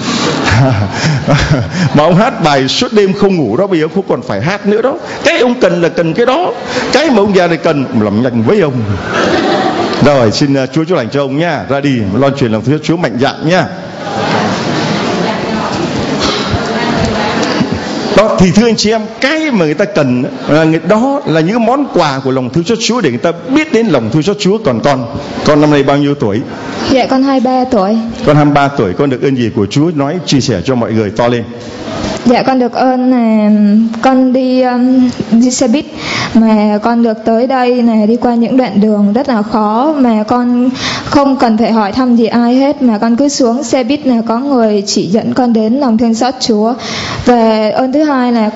Mà ông hát bài suốt đêm không ngủ đó, bây giờ ông không còn phải hát nữa đó. Cái ông cần là cần cái đó. Cái mà ông già này cần làm nhanh với ông. Rồi xin Chúa chúc lành cho ông nha. Ra đi loan truyền lòng thương Chúa mạnh dạn nha. Đó thì thưa anh chị em, cái mà người ta cần đó là những món quà của lòng thương xót Chúa để người ta biết đến lòng thương xót Chúa. Còn con năm nay bao nhiêu tuổi? Dạ con 23 tuổi. Con 23 tuổi, con được ơn gì của Chúa? Nói chia sẻ cho mọi người to lên. Dạ con được ơn là con đi xe buýt mà con được tới đây này, đi qua những đoạn đường rất là khó mà con không cần phải hỏi thăm gì ai hết, mà con cứ xuống xe buýt là có người chỉ dẫn con đến lòng thương xót Chúa. Và ơn thứ hai là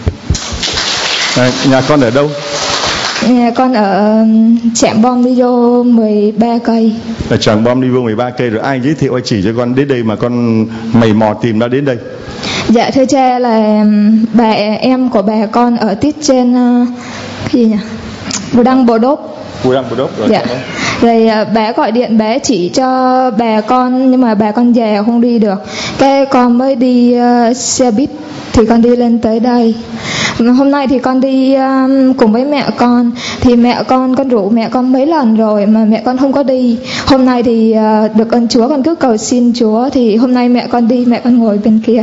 nhà con ở đâu? Nhà con ở Trạm Bom đi vô 13 cây. Ở Trạm Bom đi vô 13 cây. Rồi ai giới thiệu, ai chỉ cho con đến đây mà con mày mò tìm ra đến đây? Dạ thưa cha là bà em của bà con ở tít trên cái gì nhỉ? Bù Đăng Bồ Đốp. Rồi, dạ. Rồi bà gọi điện bà chỉ cho bà con, nhưng mà bà con già không đi được. Cái con mới đi xe buýt thì con đi lên tới đây. Hôm nay thì con đi cùng với mẹ con. Thì mẹ con rủ mẹ con mấy lần rồi mà mẹ con không có đi. Hôm nay thì được ơn Chúa, con cứ cầu xin Chúa. Thì hôm nay mẹ con đi, mẹ con ngồi bên kia.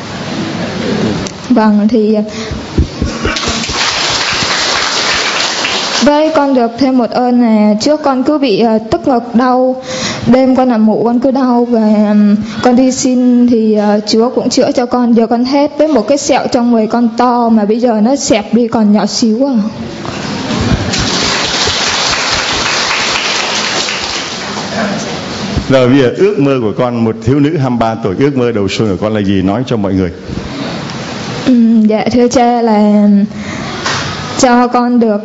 Vâng, thì với con được thêm một ơn là trước con cứ bị tức ngực đau, đêm con nằm ngủ con cứ đau, và con đi xin thì Chúa cũng chữa cho con. Giờ con hết với một cái sẹo trong người con to mà bây giờ nó xẹp đi còn nhỏ xíu à. Rồi bây giờ ước mơ của con, một thiếu nữ 23 tuổi, ước mơ đầu xuân của con là gì? Nói cho mọi người. Dạ thưa cha là cho con được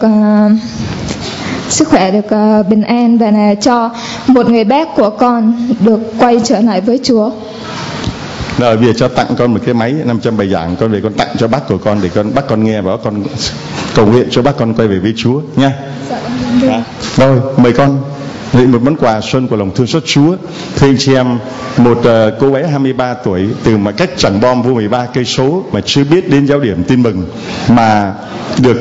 sức khỏe, được bình an, và là cho một người bác của con được quay trở lại với Chúa. Rồi bây giờ cho tặng con một cái máy 500 bài giảng, con về con tặng cho bác của con để bác con nghe và con cầu nguyện cho bác con quay về với Chúa nha. Dạ. Rồi mời con lấy một món quà xuân của lòng thương xót Chúa. Thưa anh chị em, một cô bé 23 tuổi từ mà cách Trảng Bom vô 13 cây số mà chưa biết đến giáo điểm tin mừng mà được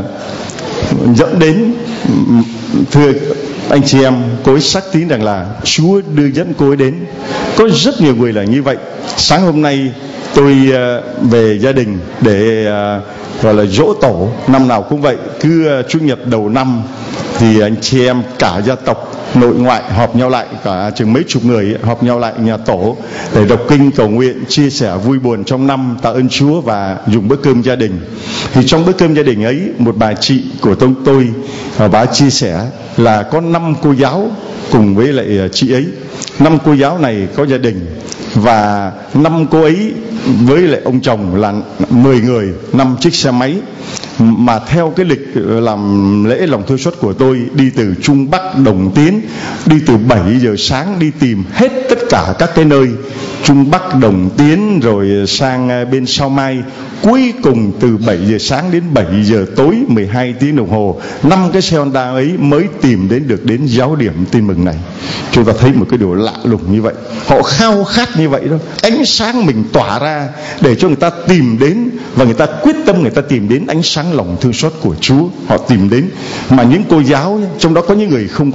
dẫn đến. Thưa anh chị em, cô ấy xác tín rằng là Chúa đưa dẫn cô ấy đến. Có rất nhiều người là như vậy. Sáng hôm nay tôi về gia đình để gọi là dỗ tổ, năm nào cũng vậy, cứ Chủ nhật đầu năm thì anh chị em cả gia tộc nội ngoại họp nhau lại, cả chừng mấy chục người họp nhau lại nhà tổ để đọc kinh, cầu nguyện, chia sẻ vui buồn trong năm, tạ ơn Chúa và dùng bữa cơm gia đình. Thì trong bữa cơm gia đình ấy, một bà chị của tôi bà chia sẻ là có 5 cô giáo cùng với lại chị ấy. 5 cô giáo này có gia đình và 5 cô ấy với lại ông chồng là 10 người, 5 chiếc xe máy. Mà theo cái lịch làm lễ lòng thương xót của tôi, đi từ Trung Bắc Đồng Tiến, đi từ 7 giờ sáng đi tìm hết tất cả các cái nơi Trung Bắc Đồng Tiến rồi sang bên Sao Mai. Cuối cùng từ 7 giờ sáng đến 7 giờ tối 12 tiếng đồng hồ, 5 cái xe Honda ấy mới tìm được đến giáo điểm tin mừng này. Chúng ta thấy một cái điều lạ lùng như vậy. Họ khao khát như vậy đó. Ánh sáng mình tỏa ra để cho người ta tìm đến, và người ta quyết tâm người ta tìm đến ánh sáng lòng thương xót của Chúa. Họ tìm đến. Mà những cô giáo trong đó có những người không có đạo,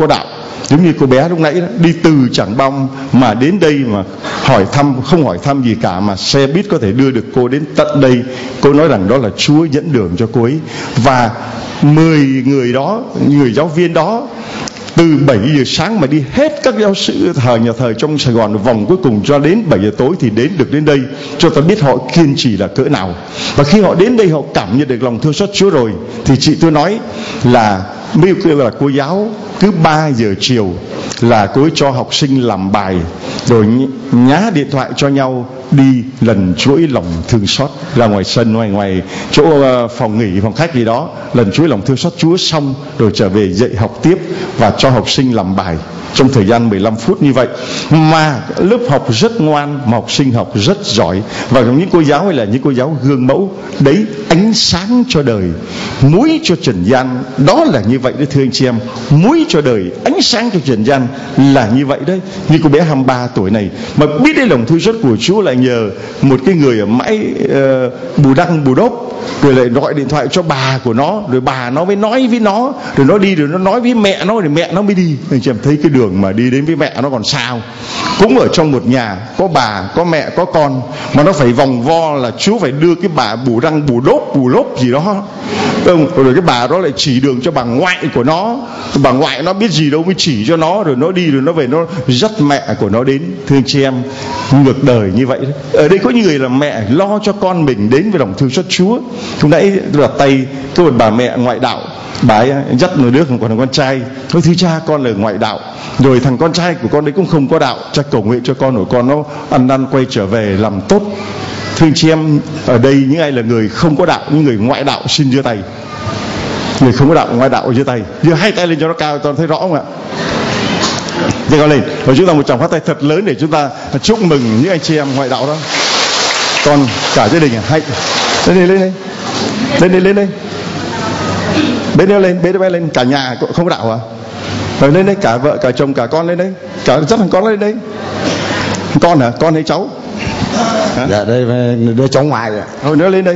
Giống như cô bé lúc nãy đó, đi từ Trảng Bom mà đến đây mà hỏi thăm, không hỏi thăm gì cả, mà xe buýt có thể đưa được cô đến tận đây. Cô nói rằng đó là Chúa dẫn đường cho cô ấy. Và 10 người đó, người giáo viên đó, từ 7 giờ sáng mà đi hết các giáo sư nhà thờ trong Sài Gòn vòng cuối cùng cho đến 7 giờ tối thì đến được đến đây, cho ta biết họ kiên trì là cỡ nào. Và khi họ đến đây họ cảm nhận được lòng thương xót Chúa rồi, thì chị tôi nói là cô giáo cứ 3 giờ chiều là cô ấy cho học sinh làm bài, rồi nhá điện thoại cho nhau đi lần chuỗi lòng thương xót ra ngoài sân, ngoài chỗ phòng nghỉ, phòng khách gì đó, lần chuỗi lòng thương xót Chúa xong rồi trở về dạy học tiếp và cho học sinh làm bài trong thời gian 15 phút như vậy. Mà lớp học rất ngoan, mà học sinh học rất giỏi. Và những cô giáo ấy là những cô giáo gương mẫu đấy, ánh sáng cho đời, muối cho trần gian. Đó là như vậy đấy thưa anh chị em, muối cho đời, ánh sáng cho trần gian là như vậy đấy. Như cô bé 23 tuổi này mà biết đến lòng thương xót của Chúa lại nhờ một cái người ở mãi Bù Đăng Bù Đốp, rồi lại gọi điện thoại cho bà của nó, rồi bà nó mới nói với nó, rồi nó đi, rồi nó nói với mẹ nó, rồi mẹ nó mới đi. Anh chị em thấy cái đường mà đi đến với mẹ nó còn sao. Cũng ở trong một nhà có bà, có mẹ, có con, mà nó phải vòng vo là Chúa phải đưa cái bà Bù Đăng Bù Lốp gì đó, rồi cái bà đó lại chỉ đường cho bà ngoại của nó. Bà ngoại nó biết gì đâu mới chỉ cho nó, rồi nó đi, rồi nó về nó dắt mẹ của nó đến. Thưa anh chị em, ngược đời như vậy đấy. Ở đây có những người là mẹ lo cho con mình đến với lòng thương xót Chúa. Hôm nãy tôi đặt tay có một bà mẹ ngoại đạo, bà ấy dắt một đứa còn thằng con trai, thôi thưa cha con là ngoại đạo, rồi thằng con trai của con đấy cũng không có đạo, cha cầu nguyện cho con của con nó ăn năn quay trở về làm tốt. Thưa anh chị em, ở đây những ai là người không có đạo, những người ngoại đạo xin giơ tay. Người không có đạo, ngoại đạo giơ tay, giơ hai tay lên cho nó cao, toàn thấy rõ không ạ? Giơ cao lên, và chúng ta một tràng phát tay thật lớn để chúng ta chúc mừng những anh chị em ngoại đạo đó. Còn cả gia đình hay lên đây, bế đứa lên, cả nhà không có đạo à? Rồi lên đây, cả vợ cả chồng cả con lên đây, cả dắt thằng con lên đây. Con hả? Con hay cháu? Hả? Dạ đây đứa cháu ngoại rồi. Thôi nữa lên đây.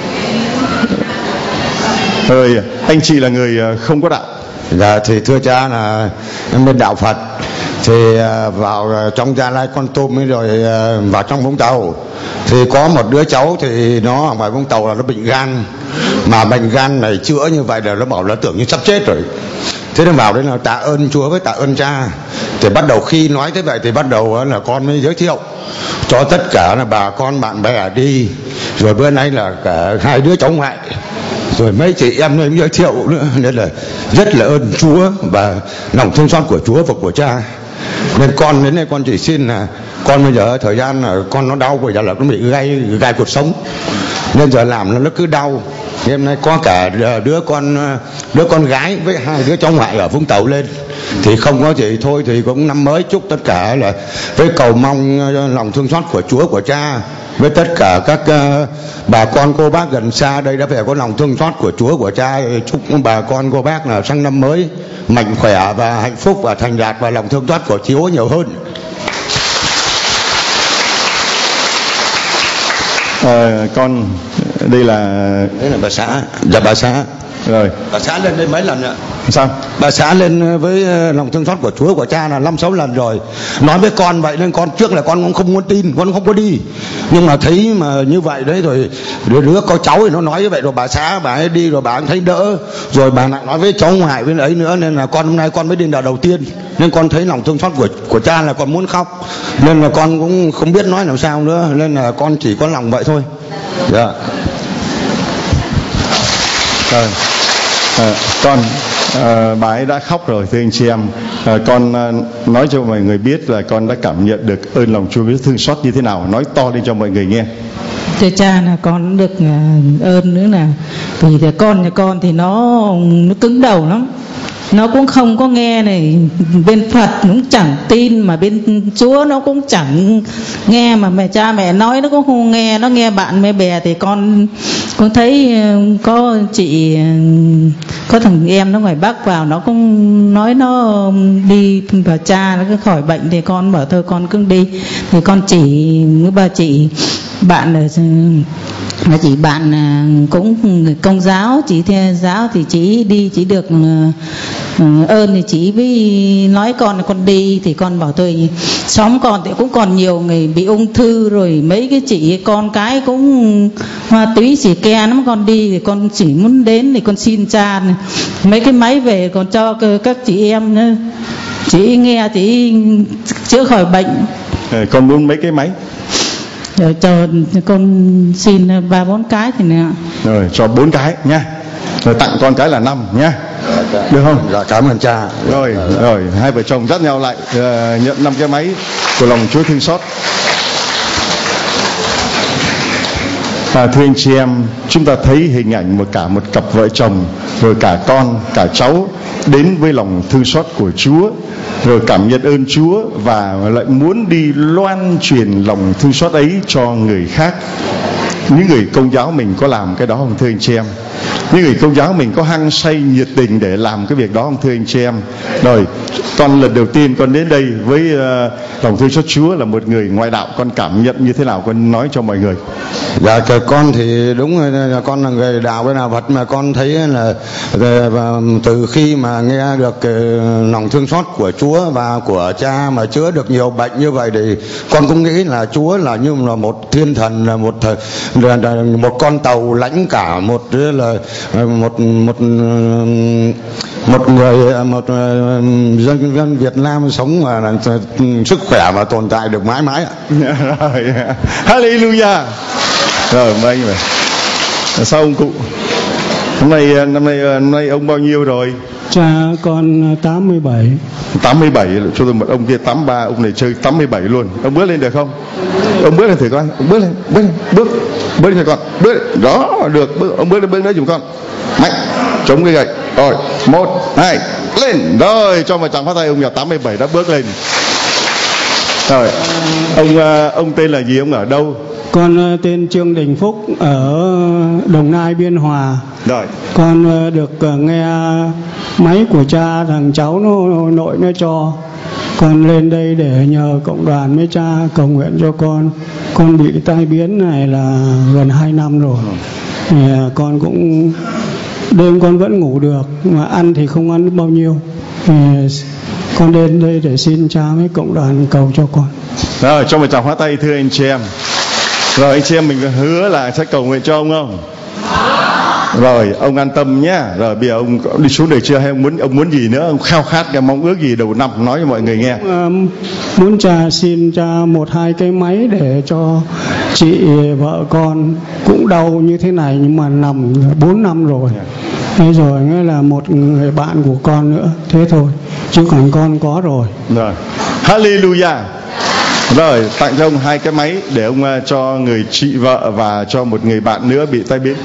Rồi anh chị là người không có đạo. Dạ thì thưa cha là em bên đạo Phật, thì vào trong Gia Lai, Con Tum rồi vào trong Vũng Tàu, thì có một đứa cháu thì nó ở ngoài Vũng Tàu là nó bệnh gan, mà bệnh gan này chữa như vậy là nó bảo là tưởng như sắp chết rồi. Thế nên vào đây là tạ ơn Chúa với tạ ơn cha. Thì bắt đầu khi nói thế vậy thì bắt đầu là con mới giới thiệu cho tất cả là bà con bạn bè đi, rồi bữa nay là cả hai đứa cháu ngoại, rồi mấy chị em mới giới thiệu nữa. Nên là rất là ơn Chúa và lòng thương xót của Chúa và của cha. Nên con đến đây con chỉ xin là con bây giờ thời gian là con nó đau, bây giờ là nó bị gai cột sống, nên giờ làm nó cứ đau. Hôm nay có cả đứa con gái với hai đứa cháu ngoại ở Vũng Tàu lên, thì không có gì thôi thì cũng năm mới chúc tất cả là với cầu mong lòng thương xót của Chúa của cha, với tất cả các bà con cô bác gần xa đây đã phải có lòng thương xót của Chúa của cha. Chúc bà con cô bác là sang năm mới mạnh khỏe và hạnh phúc và thành đạt và lòng thương xót của Chúa nhiều hơn. Con đây là bà xã. Dạ bà xã. Rồi bà xã lên đây mấy lần ạ? Sao? Bà xã lên với lòng thương xót của Chúa của cha là 5-6 lần rồi. Nói với con vậy nên con trước là con cũng không muốn tin, con không có đi. Nhưng mà thấy mà như vậy đấy, rồi đứa có cháu thì nó nói như vậy, rồi bà xã bà ấy đi, rồi bà ấy thấy đỡ, rồi bà lại nói với cháu ngoại với ấy nữa, nên là con hôm nay con mới đi đợt đầu tiên, nên con thấy lòng thương xót của cha là con muốn khóc, nên là con cũng không biết nói làm sao nữa, nên là con chỉ có lòng vậy thôi. Dạ. Con bà ấy đã khóc rồi thưa anh chị em. Con nói cho mọi người biết là con đã cảm nhận được ơn lòng Chúa thương xót như thế nào. Nói to lên cho mọi người nghe. Thưa cha là con được ơn nữa, là vì con nhà con thì nó cứng đầu lắm, nó cũng không có nghe này, bên Phật cũng chẳng tin, mà bên Chúa nó cũng chẳng nghe, mà cha mẹ nói nó cũng không nghe, nó nghe bạn bè bè. Thì con thấy có chị, có thằng em nó ngoài Bắc vào, nó cũng nói nó đi vào cha nó cứ khỏi bệnh, thì con bảo thôi con cứ đi. Thì con chỉ với bà chị bạn mà chị bạn cũng công giáo, chị theo giáo, thì chị đi chỉ được ơn thì chỉ với nói con là con đi thì con bảo tôi xóm con thì cũng còn nhiều người bị ung thư rồi, mấy cái chị con cái cũng ma túy xì ke lắm, con đi thì con chỉ muốn đến thì con xin cha này. Mấy cái máy về còn cho các chị em nữa, chị nghe chị chữa khỏi bệnh. Con muốn mấy cái máy? Rồi cho con xin 3-4 cái thì nè. Rồi cho 4 cái nha. Rồi tặng con cái là 5 nha. Được không? Dạ cảm ơn cha. Rồi hai vợ chồng dắt nhau lại nhận 5 cái máy của lòng Chúa thương xót. Thưa anh chị em, chúng ta thấy hình ảnh một cặp vợ chồng, rồi cả con, cả cháu đến với lòng thương xót của Chúa, rồi cảm nhận ơn Chúa và lại muốn đi loan truyền lòng thương xót ấy cho người khác. Những người Công giáo mình có làm cái đó không thưa anh chị em? Những người Công giáo mình có hăng say nhiệt tình để làm cái việc đó không thưa anh chị em? Rồi con lần đầu tiên con đến đây với lòng thương xót Chúa là một người ngoại đạo, con cảm nhận như thế nào, con nói cho mọi người. Dạ con thì đúng là con là người đạo cái nào Phật, mà con thấy là từ khi mà nghe được lòng thương xót của Chúa và của cha mà chữa được nhiều bệnh như vậy thì con cũng nghĩ là Chúa là như là một thiên thần, là một con tàu lãnh cả một dân Việt Nam sống mà sức khỏe và tồn tại được mãi mãi ạ. Rồi, hallelujah. Rồi mời anh về. Sao ông cụ? Năm nay ông bao nhiêu rồi? Cha con 87. 87, cho tôi một ông kia 83, ông này chơi 87 luôn. Ông bước lên được không? Ông bước lên thử coi. Ông bước lên, bước lên cho con. Bước. Đó, được. Ông bước lên giùm con. Mạnh. Chống cái gậy. Rồi, 1, 2, lên. Rồi, cho một tràng phát tay, ông nhà 87 đã bước lên. Rồi, ông tên là gì, ông ở đâu? Con tên Trương Đình Phúc ở Đồng Nai, Biên Hòa. Rồi. Con được nghe máy của cha, thằng cháu nội nó cho. Con lên đây để nhờ cộng đoàn với cha cầu nguyện cho con. Con bị tai biến này là gần 2 năm rồi. Thì con cũng đêm con vẫn ngủ được, mà ăn thì không ăn bao nhiêu. Thì con đến đây để xin cha với cộng đoàn cầu cho con. Rồi, cho một tràng pháo tay thưa anh chị em. Rồi anh chị em mình hứa là sẽ cầu nguyện cho ông không? Rồi ông an tâm nhé. Rồi bây giờ ông đi xuống được chưa, hay ông muốn gì nữa? Ông khao khát cái mong ước gì đầu năm nói cho mọi người nghe? Muốn cha xin cha 1-2 cái máy để cho chị vợ con cũng đau như thế này nhưng mà nằm 4 năm rồi. Thế rồi nghĩa là một người bạn của con nữa. Thế thôi, chứ còn con có rồi. Rồi, hallelujah. Rồi tặng cho ông 2 cái máy để ông cho người chị vợ và cho một người bạn nữa bị tai biến.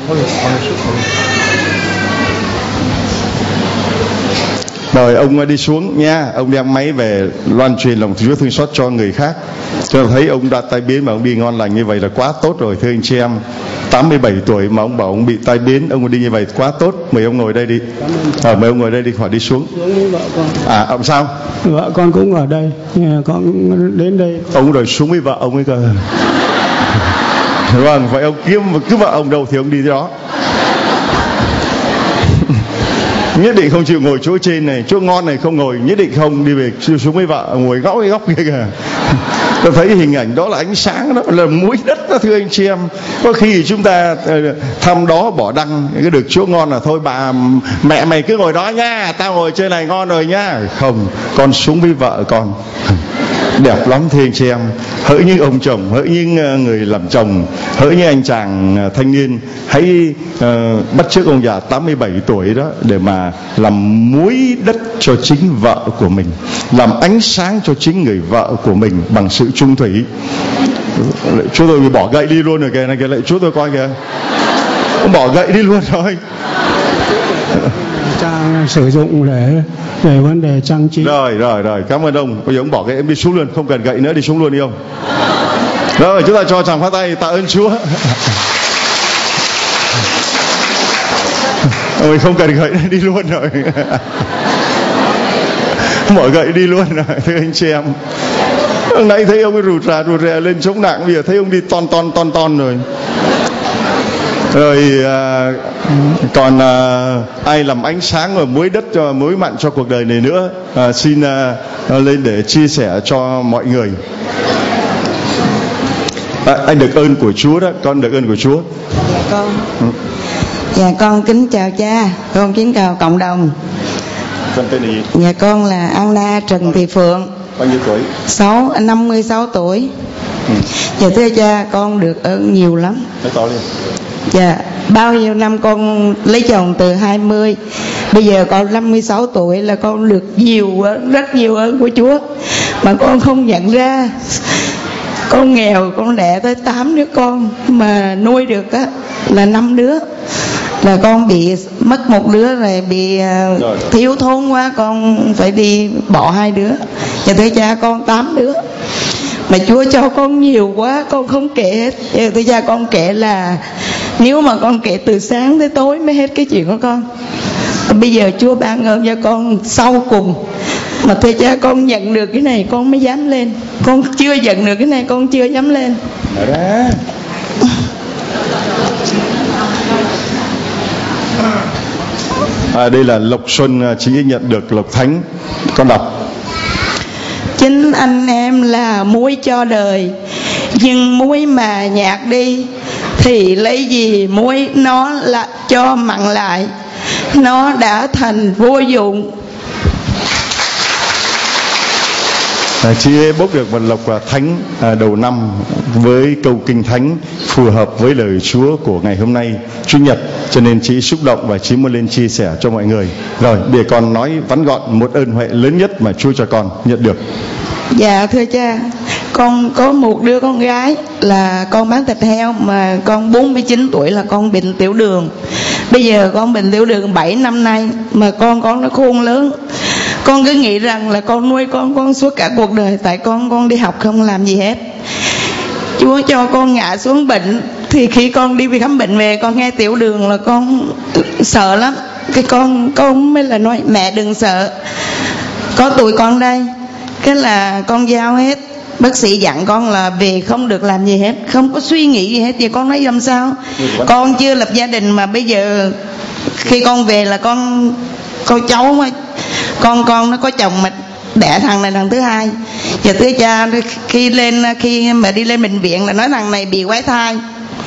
Rồi ông đi xuống nha. Ông đem máy về loan truyền lòng Chúa thương xót cho người khác. Cho thấy ông đã tai biến mà ông đi ngon lành như vậy là quá tốt rồi thưa anh chị em. 87 tuổi mà ông bảo ông bị tai biến, ông đi như vậy quá tốt. Mời ông ngồi đây đi. Mời ông ngồi đây đi, khỏi đi xuống. Vợ con. Ông sao? Vợ con cũng ở đây. Con đến đây. Ông rồi xuống với vợ ông ấy cơ. Vâng, vậy ông cứ vợ ông đâu thì ông đi đó. Nhất định không chịu ngồi chỗ trên này, chỗ ngon này không ngồi, nhất định không đi về xuống với vợ ngồi góc kia kìa. Tôi thấy hình ảnh đó là ánh sáng, đó là muối đất đó thưa anh chị em. Có khi chúng ta thăm đó bỏ đăng cái được chỗ ngon là thôi bà mẹ mày cứ ngồi đó nha, tao ngồi trên này ngon rồi nha. Không, con xuống với vợ con. Đẹp lắm thưa anh chị em. Hỡi những ông chồng, hỡi những người làm chồng, hỡi những anh chàng thanh niên, hãy bắt chước ông già 87 tuổi đó để mà làm muối đất cho chính vợ của mình, làm ánh sáng cho chính người vợ của mình bằng sự trung thủy. Chú tôi bỏ gậy đi luôn rồi kìa, này kìa, lại chú tôi coi kìa, ông bỏ gậy đi luôn rồi. Cha sử dụng để vấn đề trang trí. Rồi, cảm ơn ông. Bây giờ ông bỏ cái em đi xuống luôn, không cần gậy nữa, đi xuống luôn đi ông. Rồi chúng ta cho chàng phát tay tạ ơn Chúa. Ôi không cần gậy đi luôn rồi. Bỏ gậy đi luôn rồi thưa anh chị em. Hôm nãy thấy ông ấy rụt rè lên chống nặng, bây giờ thấy ông đi ton rồi. Rồi còn ai làm ánh sáng và muối đất cho muối mặn cho cuộc đời này nữa, xin lên để chia sẻ cho mọi người. Anh được ơn của Chúa đó, con được ơn của Chúa. Dạ con. Dạ con kính chào cha, con kính chào cộng đồng. Con tên là gì? Dạ con là Anna Trần Thị Phượng. Bao nhiêu tuổi? 56 tuổi. Dạ thưa cha, con được ơn nhiều lắm. Nói to lên. Dạ, bao nhiêu năm con lấy chồng từ 20, bây giờ con 56 tuổi là con được rất nhiều ơn của Chúa mà con không nhận ra. Con nghèo, con đẻ tới 8 đứa con mà nuôi được á là 5 đứa. Là con bị mất một đứa rồi bị thiếu thốn quá, con phải đi bỏ 2 đứa. Và thưa cha, con 8 đứa mà Chúa cho con nhiều quá, con không kể hết. Thưa cha, con kể là nếu mà con kể từ sáng tới tối mới hết cái chuyện của con. Bây giờ Chúa ban ơn cho con sau cùng. Mà thưa cha, con nhận được cái này con mới dám lên. Con chưa nhận được cái này con chưa dám lên. Đây là Lộc Xuân, chị ấy nhận được Lộc Thánh. Con đọc: chính anh em là muối cho đời, nhưng muối mà nhạt đi thì lấy gì muối nó là cho mặn lại, nó đã thành vô dụng. Chị ấy bốc được một lộc thánh đầu năm với câu kinh thánh phù hợp với lời Chúa của ngày hôm nay Chủ nhật, cho nên chị xúc động và chị muốn lên chia sẻ cho mọi người. Rồi để con nói vắn gọn một ơn huệ lớn nhất mà Chúa cho con nhận được. Dạ thưa cha, con có một đứa con gái là con bán thịt heo, mà con 49 tuổi là con bệnh tiểu đường. Bây giờ con bệnh tiểu đường 7 năm nay mà con nó khôn lớn. Con cứ nghĩ rằng là con nuôi con suốt cả cuộc đời, tại con đi học không làm gì hết. Chúa cho con ngã xuống bệnh, thì khi con đi khám bệnh về con nghe tiểu đường là con sợ lắm. Cái con mới là nói mẹ đừng sợ, có tụi con đây. Cái là con giao hết. Bác sĩ dặn con là về không được làm gì hết, không có suy nghĩ gì hết. Vậy con nói làm sao? Con chưa lập gia đình mà bây giờ khi con về là con cháu mà con nó có chồng mà đẻ thằng này thằng thứ hai. Giờ thưa cha, khi mà đi lên bệnh viện là nói thằng này bị quái thai,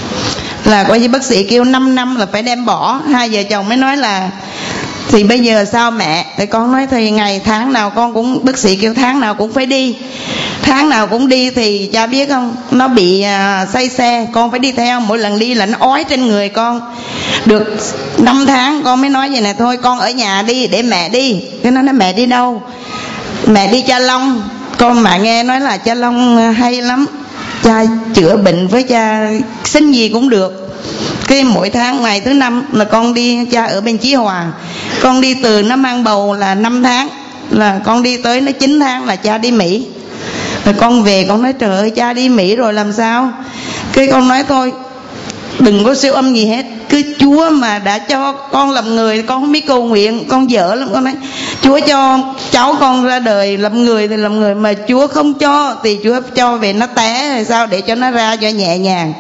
là coi như bác sĩ kêu 5 năm là phải đem bỏ. Hai vợ chồng mới nói là thì bây giờ sao mẹ? Thì con nói thì ngày tháng nào con cũng, bác sĩ kêu tháng nào cũng phải đi, tháng nào cũng đi. Thì cha biết không, nó bị say xe, con phải đi theo, mỗi lần đi là nó ói trên người con. Được 5 tháng con mới nói vậy này, thôi con ở nhà đi để mẹ đi. Cái nó nói mẹ đi đâu? Mẹ đi Cha Long. Con mà nghe nói là Cha Long hay lắm, cha chữa bệnh với cha xin gì cũng được. Cái mỗi tháng ngày thứ 5 là con đi, cha ở bên Chí Hòa. Con đi từ nó mang bầu là 5 tháng, là con đi tới nó 9 tháng là cha đi Mỹ. Rồi con về con nói trời ơi cha đi Mỹ rồi làm sao? Cái con nói thôi đừng có siêu âm gì hết, cứ Chúa mà đã cho con làm người, con không biết cầu nguyện, con dở lắm. Con nói Chúa cho cháu con ra đời làm người thì làm người, mà Chúa không cho thì Chúa cho về nó té hay sao để cho nó ra cho nhẹ nhàng.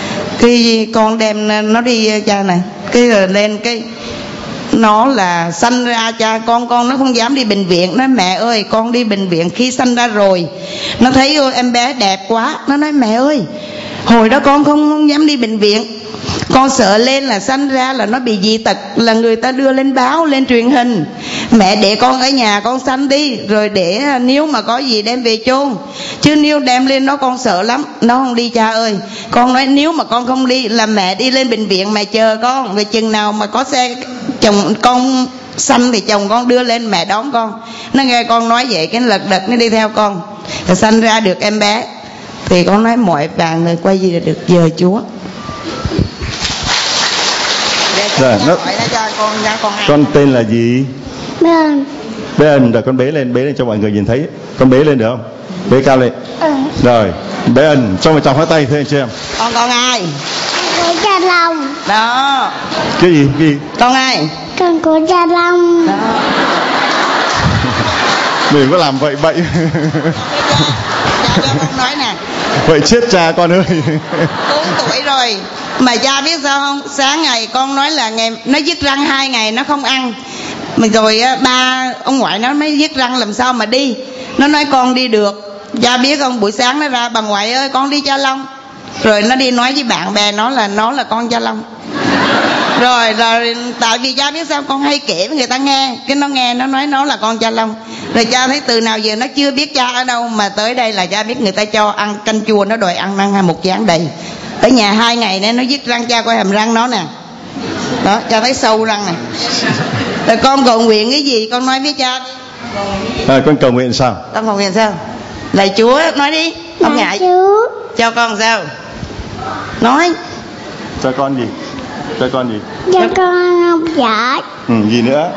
Khi con đem nó đi cha này, cái rồi lên cái nó là sanh ra cha con nó không dám đi bệnh viện. Nói mẹ ơi con đi bệnh viện khi sanh ra rồi, nó thấy em bé đẹp quá, nó nói mẹ ơi hồi đó con không dám đi bệnh viện, con sợ lên là sanh ra là nó bị dị tật, là người ta đưa lên báo lên truyền hình. Mẹ để con ở nhà con sanh đi, rồi để nếu mà có gì đem về chôn, chứ nếu đem lên đó con sợ lắm. Nó không đi cha ơi. Con nói nếu mà con không đi là mẹ đi lên bệnh viện, mẹ chờ con, về chừng nào mà có xe chồng con sanh thì chồng con đưa lên mẹ đón con. Nó nghe con nói vậy cái lật đật nó đi theo con, rồi sanh ra được em bé. Thì con nói mọi vàng người quay gì là được giờ Chúa. Rồi, con tên là gì? Bé Ân. Rồi con bế lên cho mọi người nhìn thấy. Con bế lên được không? Bế cao lên. Rồi bé Ân, cho một tràng pháo tay thôi anh chị em. Con ai? Của Cha Long. Đó. Cái gì? Con ai? Con của Cha Long. Đó. Đừng có làm vậy. Cha cho con nói nè, Vậy chết cha con ơi. 4 tuổi rồi. Mà cha biết sao không? Sáng ngày con nói là nó dứt răng 2 ngày nó không ăn. Mình rồi ba ông ngoại nó mới dứt răng làm sao mà đi. Nó nói con đi được. Cha biết không, buổi sáng nó ra bà ngoại ơi con đi Cha Long. Rồi nó đi nói với bạn bè nó là con Cha Long. Rồi tại vì cha biết sao, con hay kể với người ta nghe, cái nó nghe nó nói nó là con Cha Long. Rồi cha thấy từ nào giờ nó chưa biết cha ở đâu, mà tới đây là cha biết người ta cho ăn canh chua, nó đòi ăn một chén đầy. Ở nhà 2 ngày nên nó dứt răng, cha coi hàm răng nó nè. Đó, cha thấy sâu răng nè. Rồi con cầu nguyện cái gì con nói với cha đi. Con cầu nguyện sao? Con cầu nguyện sao? Lạy Chúa, nói đi, không ngại. Chúa Cho con sao? Nói. Cho con gì? Cho con gì? cho con học giỏi. Gì nữa?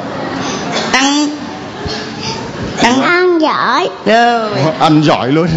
Ăn giỏi. Rồi. Ăn giỏi luôn.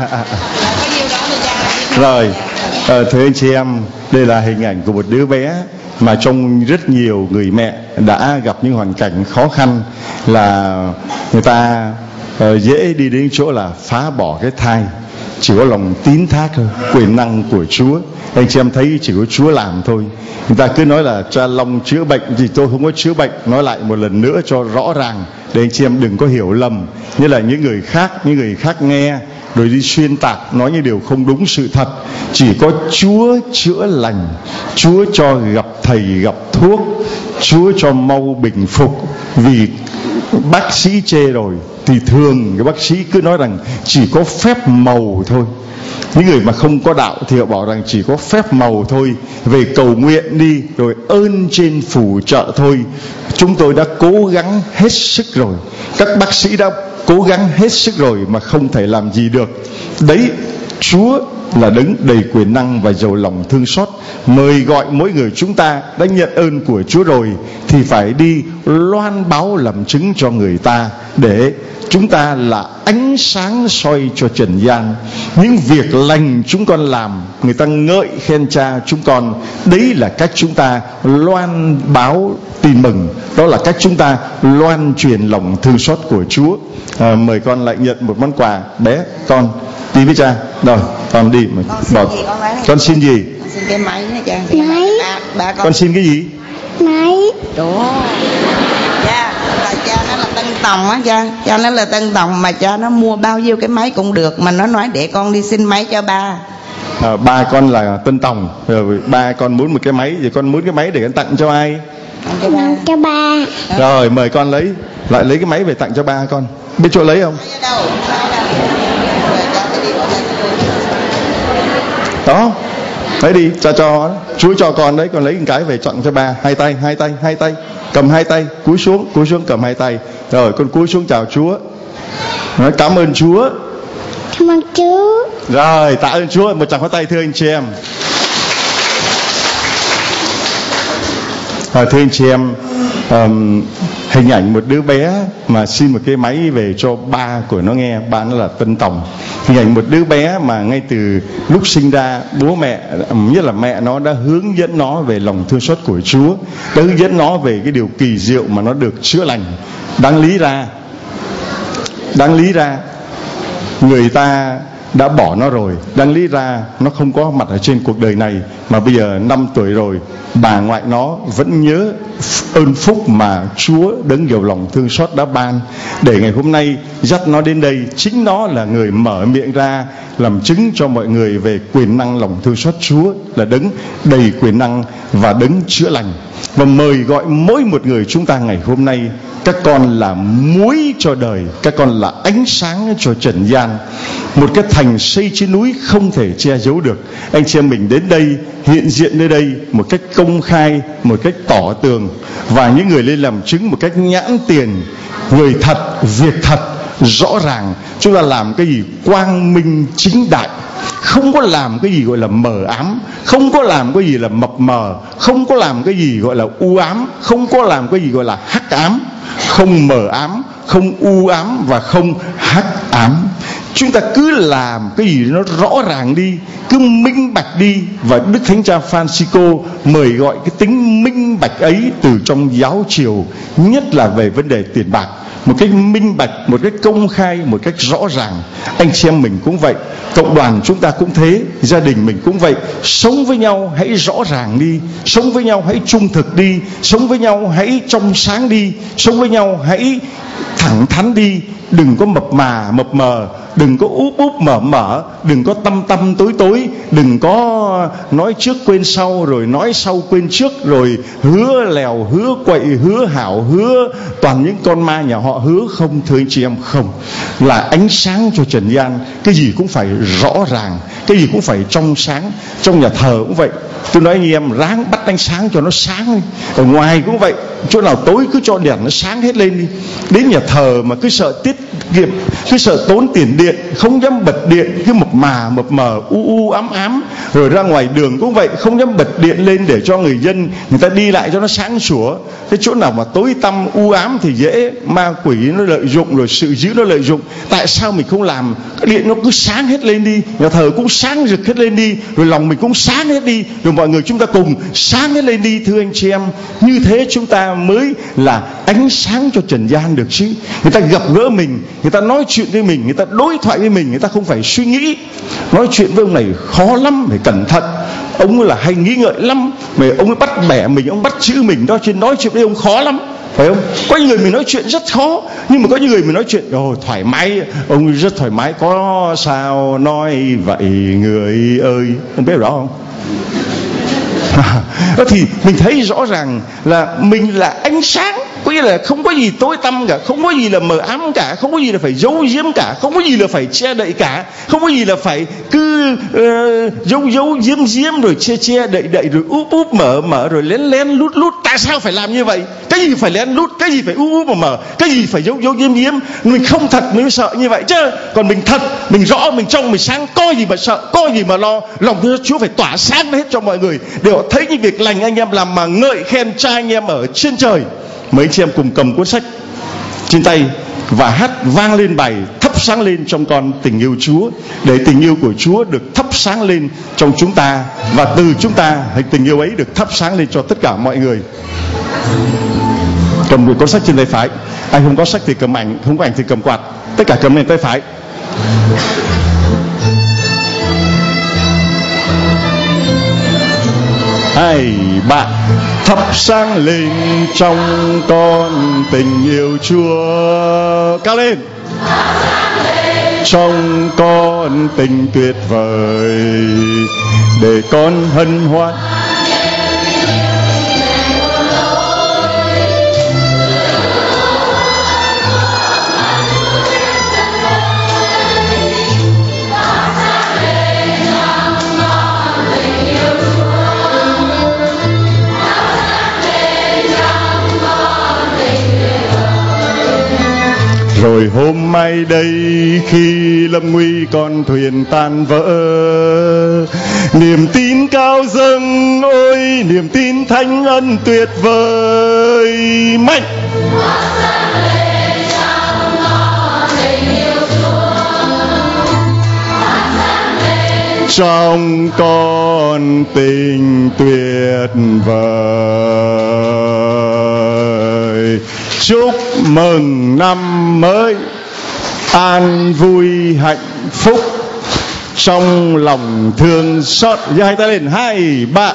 Rồi, thưa anh chị em, đây là hình ảnh của một đứa bé mà trong rất nhiều người mẹ đã gặp những hoàn cảnh khó khăn, là người ta dễ đi đến chỗ là phá bỏ cái thai. Chỉ có lòng tín thác thôi, quyền năng của Chúa. Anh chị em thấy chỉ có Chúa làm thôi. Người ta cứ nói là Cha Long chữa bệnh, thì tôi không có chữa bệnh. Nói lại một lần nữa cho rõ ràng, để anh chị em đừng có hiểu lầm, như là những người khác nghe rồi đi xuyên tạc, nói những điều không đúng sự thật. Chỉ có Chúa chữa lành, Chúa cho gặp thầy gặp thuốc, Chúa cho mau bình phục. Vì bác sĩ chê rồi thì thường cái bác sĩ cứ nói rằng chỉ có phép màu thôi. Những người mà không có đạo thì họ bảo rằng chỉ có phép màu thôi. Về cầu nguyện đi, rồi ơn trên phù trợ thôi. Chúng tôi đã cố gắng hết sức rồi, các bác sĩ đã cố gắng hết sức rồi mà không thể làm gì được. Đấy, Chúa là đấng đầy quyền năng và giàu lòng thương xót. Mời gọi mỗi người chúng ta đã nhận ơn của Chúa rồi thì phải đi loan báo làm chứng cho người ta, để chúng ta là ánh sáng soi cho trần gian. Những việc lành chúng con làm, người ta ngợi khen Cha chúng con. Đấy là cách chúng ta loan báo tin mừng. Đó là cách chúng ta loan truyền lòng thương xót của Chúa. Mời con lại nhận một món quà. Bé, con đi với cha. Rồi, con đi. Con xin gì? Con xin cái máy nha cha. Máy. Con xin cái gì? Máy. Đúng. Cha, là cha nó là Tân Tòng á cha. Cha nó là Tân Tòng, mà cha nó mua bao nhiêu cái máy cũng được, mà nó nói để con đi xin máy cho ba. Ba con là Tân Tòng, rồi ba con muốn một cái máy, rồi con muốn cái máy để con tặng cho ai? Cho ba. Rồi mời con lấy cái máy về tặng cho ba con. Biết chỗ lấy không? Đó, lấy đi, cho Chúa cho con đấy, con lấy một cái về chọn cho ba. Hai tay, cầm hai tay, cúi xuống cầm hai tay. Rồi con cúi xuống chào Chúa, nói cảm ơn Chúa. Cảm ơn Chúa. Rồi tạ ơn Chúa, một tràng pháo tay thưa anh chị em. Thưa anh chị em, hình ảnh một đứa bé mà xin một cái máy về cho ba của nó nghe. Ba nó là Tân Tòng. Hình ảnh một đứa bé mà ngay từ lúc sinh ra, bố mẹ, nhất là mẹ nó, đã hướng dẫn nó về lòng thương xót của Chúa, đã hướng dẫn nó về cái điều kỳ diệu mà nó được chữa lành. Đáng lý ra người ta đã bỏ nó rồi, đáng lý ra nó không có mặt ở trên cuộc đời này. Mà bây giờ 5 tuổi rồi, bà ngoại nó vẫn nhớ ơn phúc mà Chúa đấng giàu lòng thương xót đã ban, để ngày hôm nay dắt nó đến đây. Chính nó là người mở miệng ra làm chứng cho mọi người về quyền năng lòng thương xót. Chúa là đấng đầy quyền năng và đấng chữa lành. Và mời gọi mỗi một người chúng ta ngày hôm nay, các con là muối cho đời, các con là ánh sáng cho trần gian. Một cái thành xây trên núi không thể che giấu được. Anh chị em mình đến đây, hiện diện nơi đây một cách công khai, một cách tỏ tường, và những người lên làm chứng một cách nhãn tiền. Người thật, việc thật, rõ ràng. Chúng ta làm cái gì quang minh chính đại, không có làm cái gì gọi là mờ ám, không có làm cái gì là mập mờ, không có làm cái gì gọi là u ám, không có làm cái gì gọi là hắc ám. Không mờ ám, không u ám và không hắc ám. Chúng ta cứ làm cái gì nó rõ ràng đi, cứ minh bạch đi. Và Đức Thánh Cha Francisco mời gọi cái tính minh bạch ấy từ trong giáo triều, nhất là về vấn đề tiền bạc. một cách minh bạch, một cách công khai, một cách rõ ràng. Anh chị em mình cũng vậy, cộng đoàn chúng ta cũng thế, gia đình mình cũng vậy. Sống với nhau hãy rõ ràng đi, sống với nhau hãy trung thực đi, sống với nhau hãy trong sáng đi, sống với nhau hãy thẳng thắn đi. Đừng có mập mờ, đừng có úp mở, đừng có tăm tối, đừng có nói trước quên sau, rồi nói sau quên trước, rồi hứa lèo, hứa quậy, hứa hảo, hứa toàn những con ma nhà họ hứa. Không, thưa anh chị em, không. Là ánh sáng cho trần gian, cái gì cũng phải rõ ràng, cái gì cũng phải trong sáng. Trong nhà thờ cũng vậy, tôi nói anh em ráng bắt ánh sáng cho nó sáng đi. Ở ngoài cũng vậy, chỗ nào tối cứ cho đèn nó sáng hết lên đi. Đến nhà thờ mà cứ sợ tiết kiệm, cứ sợ tốn tiền điện, không dám bật điện, cứ mập mờ ám. Rồi ra ngoài đường cũng vậy, không dám bật điện lên để cho người dân người ta đi lại cho nó sáng sủa. Cái chỗ nào mà tối tăm ám thì dễ ma quỷ nó lợi dụng, rồi sự dữ nó lợi dụng. Tại sao mình không làm cái điện nó cứ sáng hết lên đi, nhà thờ cũng sáng rực hết lên đi, rồi lòng mình cũng sáng hết đi, rồi mọi người chúng ta cùng sáng hết lên đi. Thưa anh chị em, như thế chúng ta mới là ánh sáng cho trần gian được chứ. Người ta gặp gỡ mình, người ta nói chuyện với mình, người ta đối thoại với mình, người ta không phải suy nghĩ. Nói chuyện với ông này khó lắm, phải cẩn thận, ông là hay nghĩ ngợi lắm, mà ông ấy bắt bẻ mình, ông bắt chữ mình đó, trên nói chuyện với ông khó lắm, phải không? Có những người mình nói chuyện rất khó, nhưng mà có những người mình nói chuyện thoải mái, ông rất thoải mái. Có sao nói vậy người ơi, ông biết rõ không? Thì mình thấy rõ ràng là mình là ánh sáng, có nghĩa là không có gì tối tăm cả, không có gì là mờ ám cả, không có gì là phải giấu giếm cả, không có gì là phải che đậy cả, không có gì là phải cứ giấu giếm rồi che đậy rồi úp mở rồi lén lút. Tại sao phải làm như vậy? Cái gì phải lén lút, cái gì phải úp mở, cái gì phải giấu giếm? Mình không thật mình mới sợ như vậy chứ. Còn mình thật, mình rõ, mình trong, mình sáng, có gì mà sợ, có gì mà lo. Lòng Chúa phải tỏa sáng hết cho mọi người, để họ thấy những việc lành anh em làm mà ngợi khen Cha anh em ở trên trời. Mấy chị em cùng cầm cuốn sách trên tay và hát vang lên bài thắp sáng lên trong con tình yêu Chúa, để tình yêu của Chúa được thắp sáng lên trong chúng ta, và từ chúng ta tình yêu ấy được thắp sáng lên cho tất cả mọi người. Cầm một cuốn sách trên tay phải, ai không có sách thì cầm ảnh, không có ảnh thì cầm quạt, tất cả cầm lên tay phải. Hai bạn thắp sáng lên trong con tình yêu Chúa, cao lên. Trong con tình tuyệt vời, để con hân hoan. Rồi hôm mai đây khi lâm nguy con thuyền tan vỡ, niềm tin cao dâng, ôi niềm tin thánh ân tuyệt vời. Mạnh trong con tình tuyệt vời. Chúc mừng năm mới an vui hạnh phúc, trong lòng thương xót. Giơ hai tay lên, 2, 3.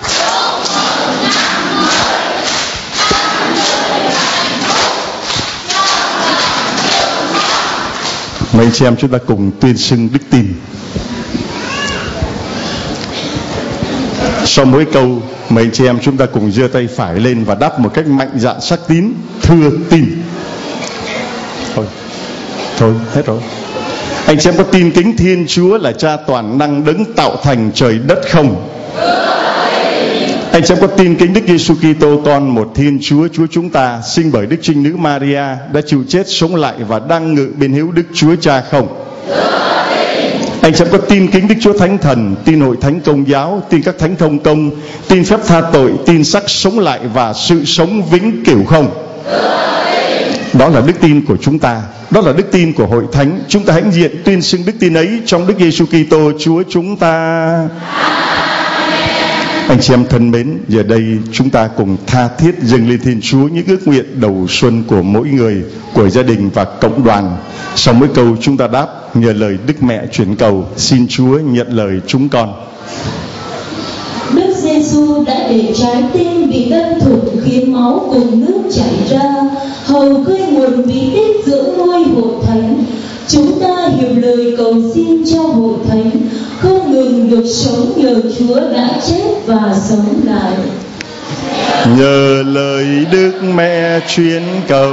Mấy anh chị em chúng ta cùng tuyên xưng đức tin. Sau mỗi câu, mấy anh chị em chúng ta cùng giơ tay phải lên và đáp một cách mạnh dạn sắc tín: thưa tin. Thôi hết rồi. Anh chị em có tin kính Thiên Chúa là Cha toàn năng đấng tạo thành trời đất không? Anh chị em có tin kính Đức Giêsu Kitô, con một Thiên Chúa, Chúa chúng ta, sinh bởi Đức Trinh Nữ Maria, đã chịu chết sống lại và đang ngự bên hữu Đức Chúa Cha không? Anh chị em có tin kính Đức Chúa Thánh Thần, tin Hội Thánh Công giáo, tin các thánh thông công, tin phép tha tội, tin xác sống lại và sự sống vĩnh cửu không? Đó là đức tin của chúng ta, đó là đức tin của Hội Thánh. Chúng ta hãnh diện tuyên xưng đức tin ấy trong Đức Giêsu Kitô Chúa chúng ta. Anh chị em thân mến, giờ đây chúng ta cùng tha thiết dâng lên Thiên Chúa những ước nguyện đầu xuân của mỗi người, của gia đình và cộng đoàn. Sau mỗi câu chúng ta đáp nhờ lời Đức Mẹ chuyển cầu. Xin Chúa nhận lời chúng con. Đức Giêsu đã để trái tim bị đâm thủng khiến máu cùng nước chảy ra, hầu khơi nguồn bí tích giữa ngôi hội thánh. Chúng ta hiệp lời cầu xin cho hội thánh không ngừng được sống nhờ Chúa đã chết và sống lại. Nhờ lời Đức Mẹ truyền cầu.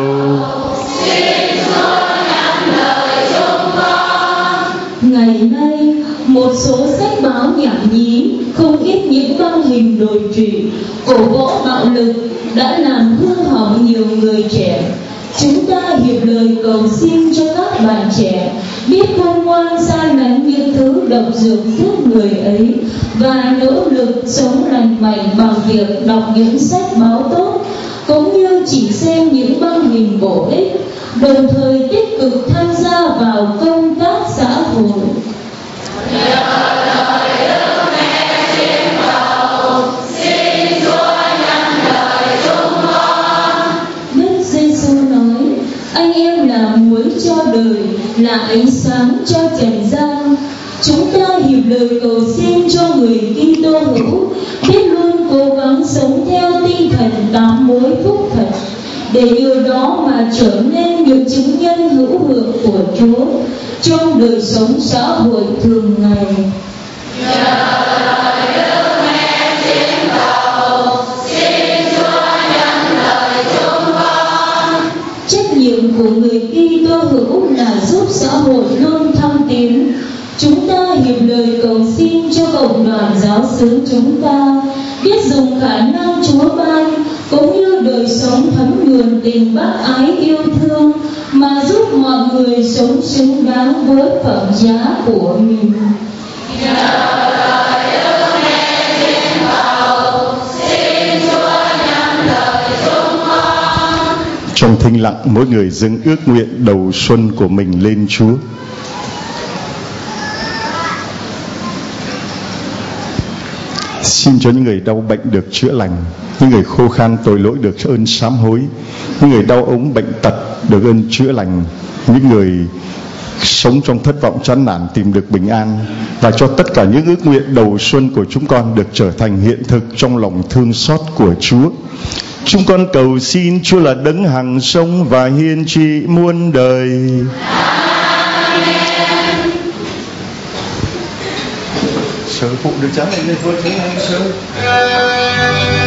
Ngày nay, một số sách báo nhảm nhí, không ít những băng hình đồi trụy, cổ võ bạo lực đã làm hư hỏng nhiều người trẻ. Chúng ta hiệp lời cầu xin cho các bạn trẻ biết khôn ngoan xa lánh những thứ độc dược giết người ấy và nỗ lực sống lành mạnh bằng việc đọc những sách báo tốt, cũng như chỉ xem những băng hình bổ ích, đồng thời tích cực tham gia vào công tác xã hội. Anh em là muối cho đời, là ánh sáng cho trần gian. Chúng ta hiệp lời cầu xin cho người Kitô hữu biết luôn cố gắng sống theo tinh thần tám mối phúc thật, để nhờ đó mà trở nên những chứng nhân hữu hiệu của Chúa trong đời sống xã hội thường ngày. Trách nhiệm của người Kitô hữu là giúp xã hội luôn thăng tiến. Chúng ta hiệp lời cầu xin cho cộng đoàn giáo xứ chúng ta biết dùng khả năng Chúa ban cũng như đời sống thấm nhuần tình bác ái yêu thương mà giúp mọi người sống xứng đáng với phẩm giá của mình. Trong thinh lặng, mỗi người dâng ước nguyện đầu xuân của mình lên Chúa. Xin cho những người đau bệnh được chữa lành, những người khô khan tội lỗi được ơn sám hối, những người đau ốm bệnh tật được ơn chữa lành, những người sống trong thất vọng chán nản tìm được bình an, và cho tất cả những ước nguyện đầu xuân của chúng con được trở thành hiện thực trong lòng thương xót của Chúa. Chúng con cầu xin Chúa là đấng hằng sống và hiên trị muôn đời. Sở phụ được trả lại lên với Thánh Anh Sớm.